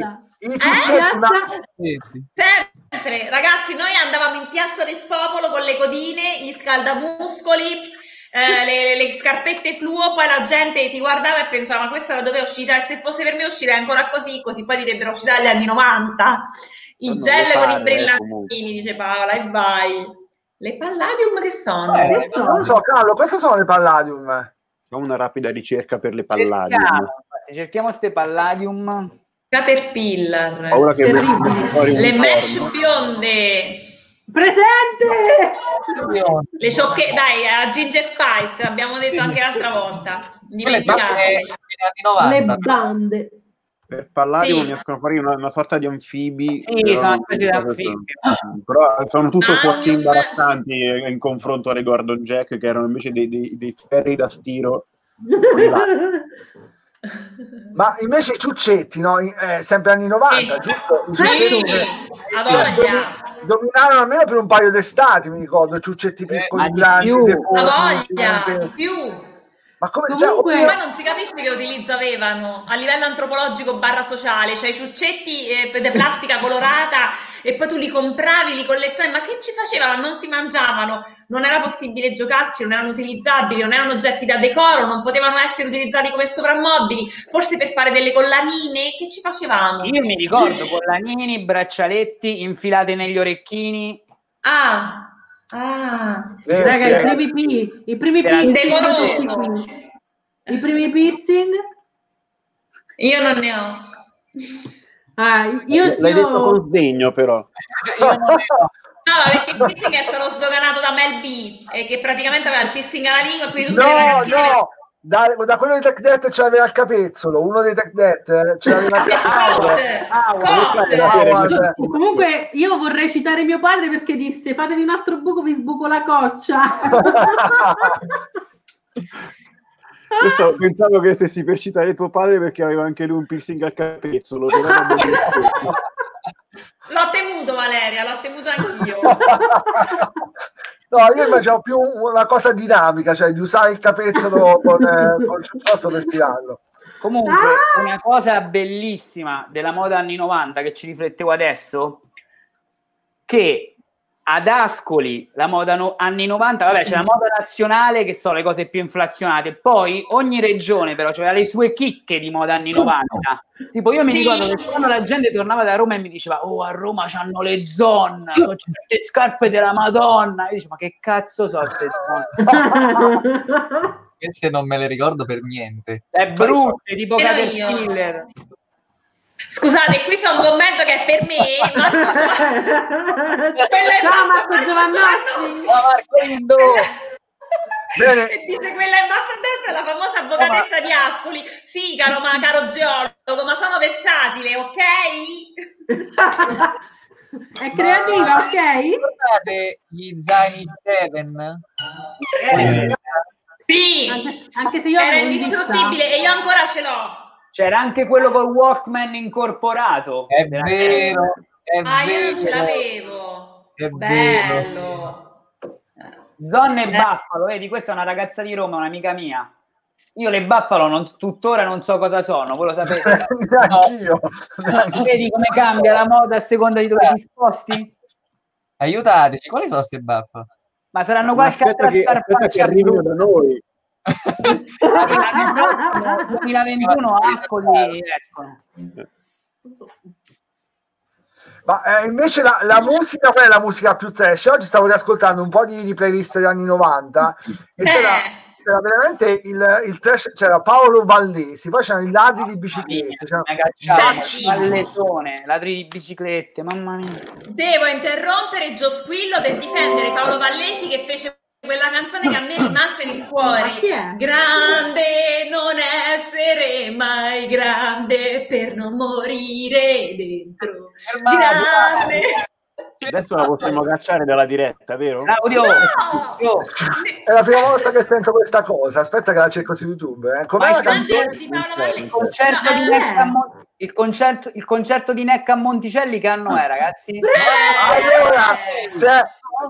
Sempre, ragazzi, noi andavamo in Piazza del Popolo con le codine, gli scaldamuscoli, le scarpette fluo, poi la gente ti guardava e pensava ma questa da dove è uscita? E se fosse per me uscirei ancora così poi direbbero uscire dagli anni 90. Il gel con i brillantini, dice Paola, e vai. Le Palladium che sono? Non so, Carlo, queste sono le Palladium. Fa una rapida ricerca per le Palladium. Cerchiamo ste Palladium. Caterpillar. Paura che le mesh bionde. Presente! Le ciocche, dai, a Ginger Spice, l'abbiamo detto anche l'altra volta. Dimenticate. Le bande. Per Palladium mi escono fuori una sorta di anfibi. Sì, sono una specie di anfibi. Però sono tutto fuochi imbarazzanti in confronto alle Gordon Jack, che erano invece dei ferri da stiro. Ma invece i ciuccetti, no? Sempre anni 90, giusto? I ciuccetti dominarono almeno per un paio d'estati, mi ricordo, ciuccetti piccoli, grandi, più. Ma come Comunque, ma non si capisce che utilizzo avevano a livello antropologico / sociale, cioè i ciuccetti di plastica colorata e poi tu li compravi, li collezionavi, ma che ci facevano? Non si mangiavano, non era possibile giocarci, non erano utilizzabili, non erano oggetti da decoro, non potevano essere utilizzati come soprammobili, forse per fare delle collanine, che ci facevamo? Io mi ricordo collanini, braccialetti infilati negli orecchini. Raga, i primi piercing. I primi piercing? Io non ne ho. L'hai detto con sdegno, però. No, perché il piercing è stato sdoganato da Mel B, che praticamente aveva il piercing alla lingua, quindi tutte le ragazzine... No! Da quello di Tech Death c'aveva il capezzolo, uno dei Tech Death c'aveva Scott. Comunque io vorrei citare mio padre perché disse fatevi un altro buco, vi sbuco la coccia. Questo pensavo che stessi per citare tuo padre perché aveva anche lui un piercing al capezzolo. L'ho temuto, Valeria, l'ho temuto anch'io. No, io immaginavo più una cosa dinamica, cioè di usare il capezzolo con il ciucciotto per tirarlo. Comunque, una cosa bellissima della moda anni 90 che ci riflettevo adesso, che ad Ascoli la moda anni 90, vabbè, c'è la moda nazionale che sono le cose più inflazionate, poi ogni regione però aveva le sue chicche di moda anni 90. Tipo io mi ricordo che quando la gente tornava da Roma e mi diceva a Roma c'hanno le zone, sono tutte scarpe della Madonna, io dicevo ma che cazzo so queste zone? Queste non me le ricordo per niente. È brutte, tipo Caterpillar. Scusate, qui c'è un commento che è per me. Ciao Marco Giovannazzi. Bene. E dice quella in basso a destra è la famosa avvocatessa di Ascoli. Sì, caro geologo, ma sono versatile, ok? È creativa, ok? Ricordate gli zaini 7? Sì, anche se io era avevo indistruttibile e io ancora ce l'ho. C'era anche quello col Walkman incorporato. È vero, è io non ce vero. l'avevo. È Bello. Zonne e Buffalo, vedi, questa è una ragazza di Roma, un'amica mia. Io le Buffalo tuttora non so cosa sono, voi lo sapete? Anch'io. Vedi come cambia la moda a seconda di dove ti sposti? Aiutateci, quali sono queste baffe? Ma saranno qualche altra aspetta che arrivino da noi. 2021 Ascoli escono. Ma invece la musica, qual è la musica più trash? Oggi stavo riascoltando un po' di playlist degli anni 90 e c'era veramente il trash, c'era Paolo Vallesi, poi c'erano i ladri di biciclette, Vallesone, ladri di biciclette, mamma mia. Devo interrompere Gio Squillo per difendere Paolo Vallesi che fece quella canzone che a me è rimasta nei cuori. Grande non essere mai grande per non morire dentro. Grande. Adesso la possiamo cacciare dalla diretta, vero? Claudio, è la prima volta che sento questa cosa. Aspetta che la cerco su YouTube. Com'è la canzone? Il concerto di Necca a Monticelli che anno è, ragazzi? Allora, cioè,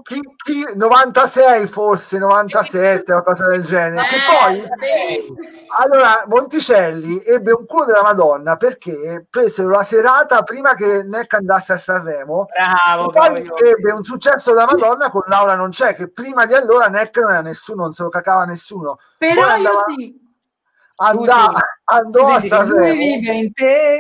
96 forse, 97, una cosa del genere. Che poi, allora, Monticelli ebbe un culo della Madonna perché presero la serata prima che Necca andasse a Sanremo. Bravo, poi ebbe un successo della Madonna con Laura non c'è, che prima di allora Necca non era nessuno, non se lo cacava nessuno. Però poi io sì. andò a Sanremo. Lui vive in te,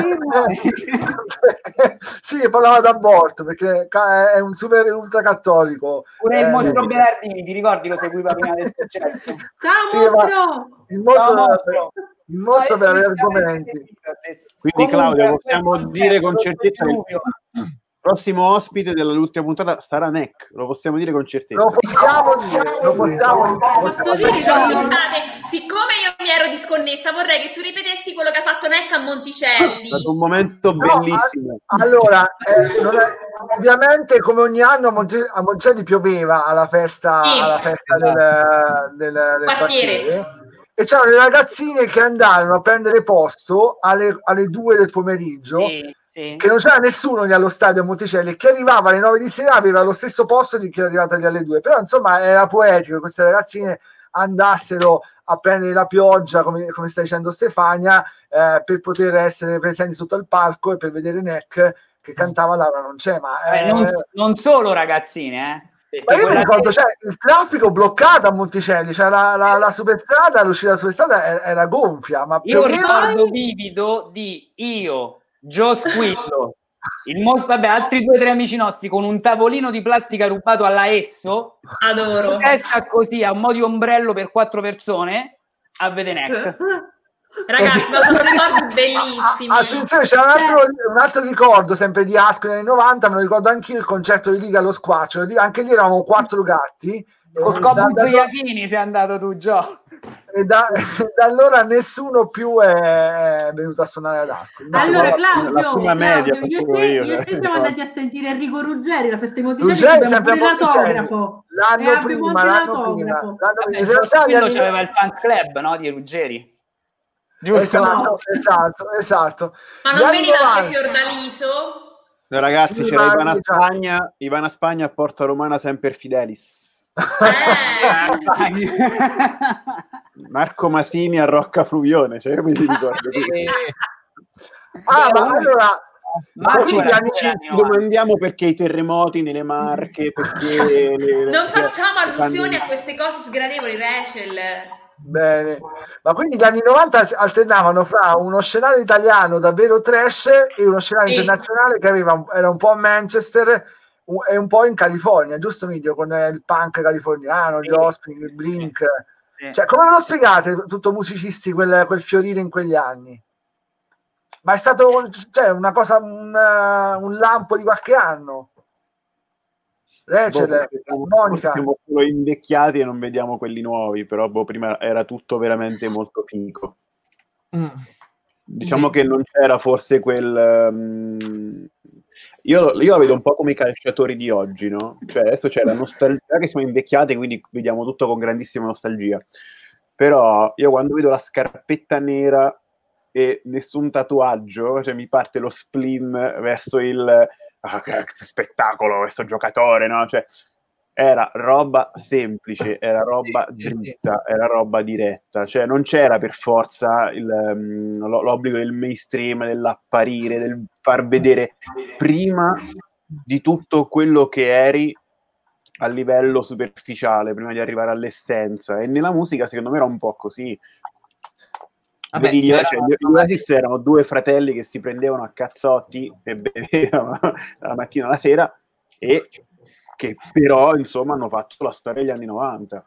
sì, parlava d'aborto perché è un super ultra cattolico. Pure il mostro Bernardini, ti ricordi, lo seguiva prima del successo? Ciao mostro! Il mostro per avere argomenti. Quindi Claudio, possiamo dire con certezza che il prossimo ospite dell'ultima puntata sarà Neck, lo possiamo dire con certezza. Lo possiamo dire. Scusate, siccome io mi ero disconnessa, vorrei che tu ripetessi quello che ha fatto Neck a Monticelli. È stato un momento bellissimo. Allora, ovviamente come ogni anno a Monticelli pioveva alla festa del quartiere. E c'erano le ragazzine che andarono a prendere posto alle 2 del pomeriggio, che non c'era nessuno lì allo stadio a Monticelli, che arrivava alle 9 di sera aveva lo stesso posto di chi era arrivato lì alle 2, però insomma era poetico che queste ragazzine andassero a prendere la pioggia, come sta dicendo Stefania, per poter essere presenti sotto il palco e per vedere Neck che cantava Laura non c'è, ma non solo ragazzine, ma io mi ricordo, cioè, il traffico bloccato a Monticelli, cioè la superstrada, l'uscita della superstrada era gonfia. Ma io ricordo vivido di Gio Squillo, altri 2 o 3 amici nostri con un tavolino di plastica rubato alla Esso, adoro, testa così a mo' di ombrello per 4 persone a vedere Neck. Ragazzi, ma sono ricordi bellissimi. Attenzione, c'è un altro ricordo sempre di Ascoli negli anni 90, me lo ricordo anch'io, il concerto di Liga allo Squaccio, anche lì eravamo 4 gatti. Col Cobuzzo Iachini sei andato tu, Gio. E da allora nessuno più è venuto a suonare ad Ascoli. Allora Claudio, io e te siamo andati a sentire Enrico Ruggeri, la festa di Monticelli, Ruggeri sempre a l'autografo. L'anno prima. In realtà c'aveva il fans club, no, di Ruggeri. Giusto? Esatto. Ma non veniva anche Fiordaliso? No, ragazzi, c'era Ivana Spagna a Porta Romana Semper Fidelis. Marco Masini a Rocca Fluvione, cioè io mi ricordo. Ma allora ci domandiamo perché i terremoti nelle Marche, perché non facciamo allusioni a queste cose sgradevoli, Rachel. Bene, ma quindi gli anni 90 alternavano fra uno scenario italiano davvero trash e uno scenario internazionale che era un po' a Manchester e un po' in California, giusto Midio? Con il punk californiano, gli Offspring, il Blink. Cioè, come lo spiegate tutto musicisti quel fiorire in quegli anni? Ma è stato una cosa, un lampo di qualche anno. Rachel, Monica. Siamo solo invecchiati e non vediamo quelli nuovi, però prima era tutto veramente molto figo. Diciamo che non c'era forse quel... Io la vedo un po' come i calciatori di oggi, no? Cioè adesso c'è la nostalgia, che siamo invecchiati, quindi vediamo tutto con grandissima nostalgia. Però io quando vedo la scarpetta nera e nessun tatuaggio, cioè mi parte lo spleen verso il che spettacolo questo giocatore, no? Cioè era roba semplice, era roba dritta, era roba diretta, cioè non c'era per forza l'obbligo del mainstream, dell'apparire, del far vedere prima di tutto quello che eri a livello superficiale, prima di arrivare all'essenza. E nella musica secondo me era un po' così. Gli Oasis erano due fratelli che si prendevano a cazzotti e bevevano dalla mattina alla sera, e che però insomma hanno fatto la storia degli anni 90.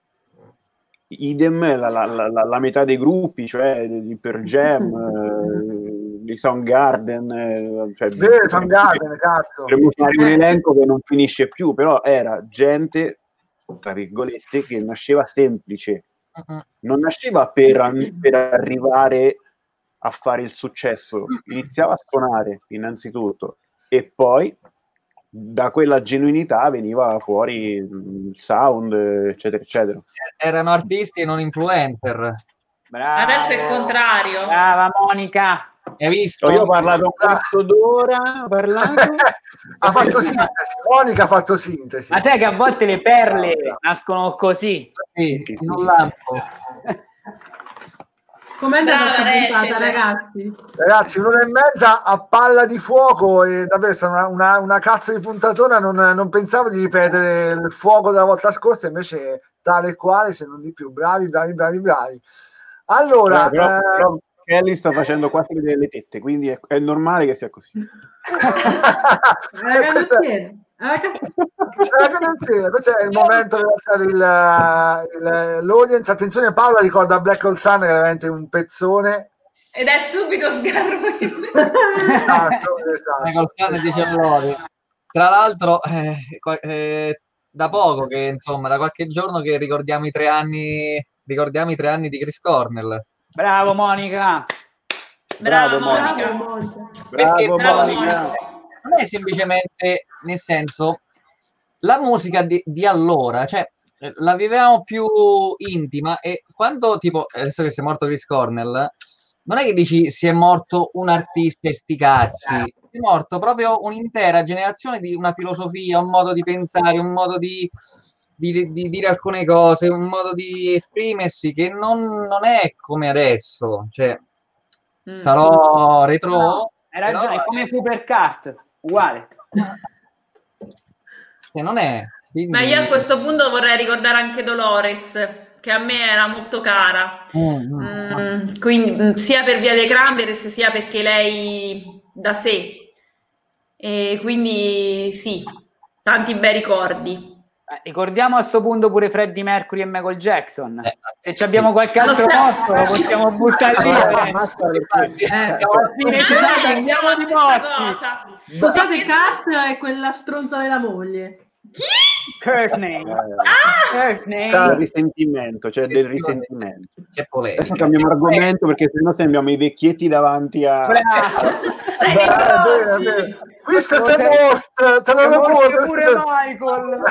Idem la metà dei gruppi, cioè di Pearl Jam, di Soundgarden, Soundgarden, cazzo. Potremmo fare un elenco che non finisce più, però era gente, tra virgolette, che nasceva semplice, non nasceva per arrivare a fare il successo, iniziava a suonare innanzitutto e poi da quella genuinità veniva fuori il sound, eccetera eccetera. Erano artisti e non influencer. Bravo. Adesso è il contrario. Brava Monica. Hai visto? Io ho parlato un quarto d'ora, ha fatto sintesi. Monica ha fatto sintesi. Ma sai che a volte le perle nascono così? Sì, non lampo. Com'è andata questa puntata, ragazzi? Ragazzi, 1:30 a palla di fuoco, e davvero è stata una cazzo di puntatona. Non pensavo di ripetere il fuoco della volta scorsa, invece tale e quale, se non di più. Bravi. Allora, però Kelly sta facendo quasi vedere le tette, quindi è normale che sia così. Questo è il momento di alzare l'audience. Attenzione, Paola ricorda Black Hole Sun, che è veramente un pezzone. Ed è subito sgarruito. Esatto. Black Hole Sun dice loro. Tra l'altro, da poco che, insomma, da qualche giorno che ricordiamo i 3 anni di Chris Cornell. Bravo Monica. Bravo Monica. Perché Bravo Monica. Non è semplicemente, nel senso, la musica di allora, cioè la vivevamo più intima, e quando, tipo, adesso che si è morto Chris Cornell, non è che dici si è morto un artista e sti cazzi, è morto proprio un'intera generazione di una filosofia, un modo di pensare, un modo di dire alcune cose, un modo di esprimersi che non è come adesso, cioè sarò retro. No, hai ragione, è come Supercart, uguale. Che non è. Quindi... Ma io a questo punto vorrei ricordare anche Dolores, che a me era molto cara. Quindi sia per via dei Cranberries, sia perché lei da sé. E quindi sì, tanti bei ricordi. Ricordiamo a sto punto pure Freddie Mercury e Michael Jackson. Se abbiamo qualche altro posto lo possiamo buttare via. Andiamo di morti. Scusate, Kat è quella stronza della moglie. Chi? Courtney. Del risentimento. Adesso cambiamo argomento, perché sennò sembriamo i vecchietti davanti a... Questo c'è post, te lo ricordo pure Michael.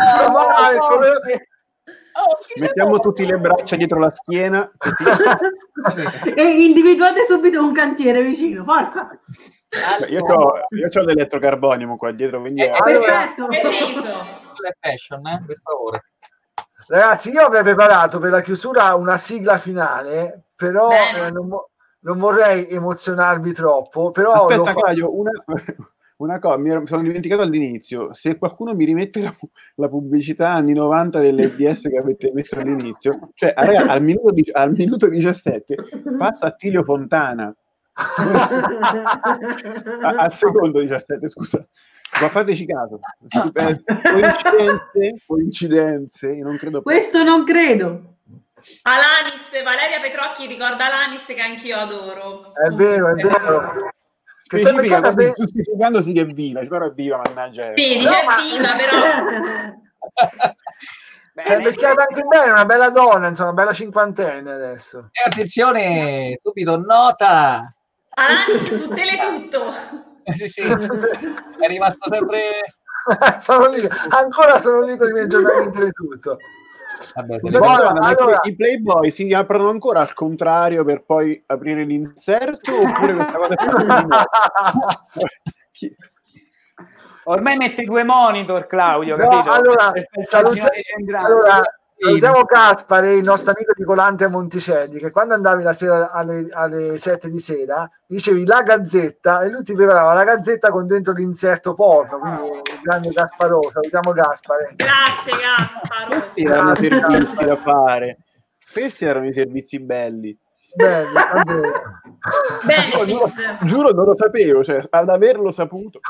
Mettiamo tutti le braccia dietro la schiena così. E individuate subito un cantiere vicino, forza. Io ho l'elettrocarbonium qua dietro, quindi perfetto. Preciso. Le fashion, per favore. Ragazzi, io avrei preparato per la chiusura una sigla finale, però non vorrei emozionarvi troppo. Però aspetta, Claudio, una cosa, mi sono dimenticato all'inizio. Se qualcuno mi rimette la pubblicità anni 90 dell'EDS che avete messo all'inizio, cioè al minuto 17 passa Attilio Fontana. Al secondo 17, scusa. Ma fateci caso. Coincidenze, io non credo. Questo non credo. Alanis, Valeria Petrocchi ricorda Alanis, che anch'io adoro. È vero. Che stai Specifica beccando giustificandosi che è viva, però è viva, mannaggia. Sì, dice viva, però. Sei becchiata anche bene, una bella donna, insomma, una bella cinquantenne adesso. E attenzione, subito, nota! Alanis su Teletutto. Sì, è rimasto sempre... sono lì, ancora sono lì con i miei aggiornamenti di tutto. Vabbè, Allora, i Playboy si aprono ancora al contrario per poi aprire l'inserto oppure questa cosa è Ormai mette 2 monitor, Claudio, No, capito? allora, Salutiamo salutiamo Gaspare, il nostro amico di Volante a Monticelli, che quando andavi la sera alle 7 di sera dicevi la Gazzetta e lui ti preparava la Gazzetta con dentro l'inserto porno, quindi il grande Gasparo. Salutiamo Gaspare. Grazie Gasparo. Questi erano servizi da fare. Questi erano i servizi belli. Belli, giuro non lo sapevo, cioè ad averlo saputo.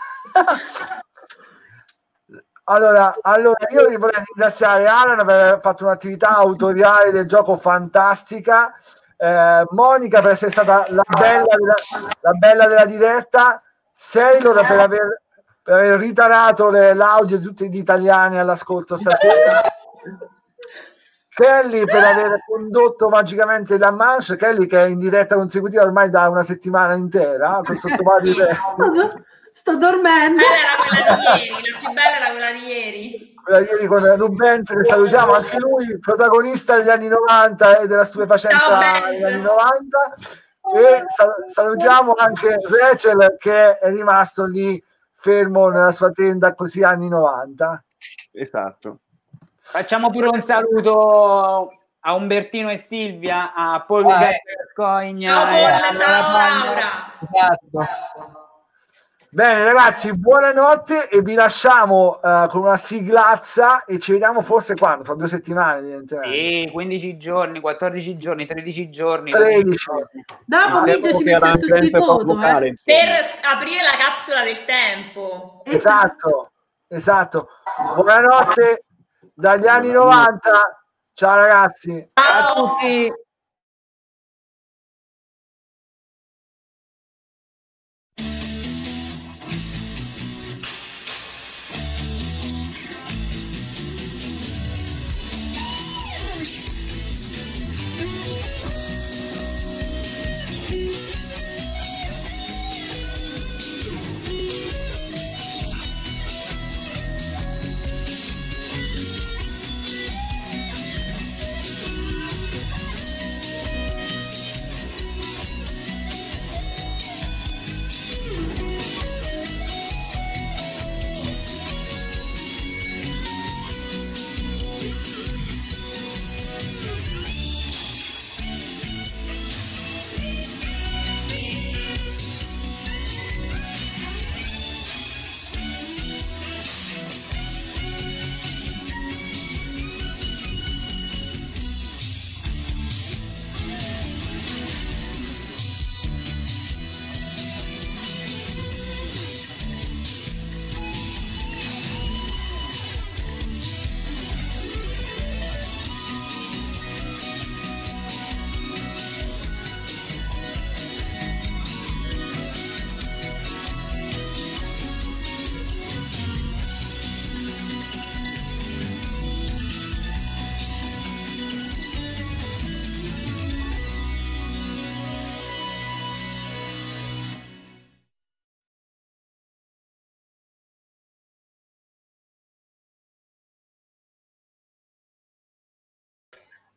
Allora, io vorrei ringraziare Alan per aver fatto un'attività autoriale del gioco fantastica, Monica per essere stata la bella della diretta, Sailor per aver ritarato l'audio di tutti gli italiani all'ascolto stasera, Kelly per aver condotto magicamente la manche, Kelly che è in diretta consecutiva ormai da una settimana intera con sottovalli resti. Sto dormendo. Quella di ieri, la più bella era quella di ieri. Quella di ieri con Rubens, che salutiamo anche lui, protagonista degli anni 90 e della stupefacenza degli anni 90. E salutiamo anche Rachel che è rimasto lì fermo nella sua tenda così anni 90. Esatto. Facciamo pure un saluto a Umbertino e Silvia, a Paul Coigna. Ciao Laura. Esatto. Bene ragazzi, buonanotte e vi lasciamo con una siglazza e ci vediamo forse quando? Fra 2 settimane evidentemente. Sì, 15 giorni, 14 giorni, 13 giorni. 13. Dopo ci metto tutto il voto, per aprire la capsula del tempo. Esatto. Buonanotte dagli anni 90. Ciao ragazzi. Ciao a tutti.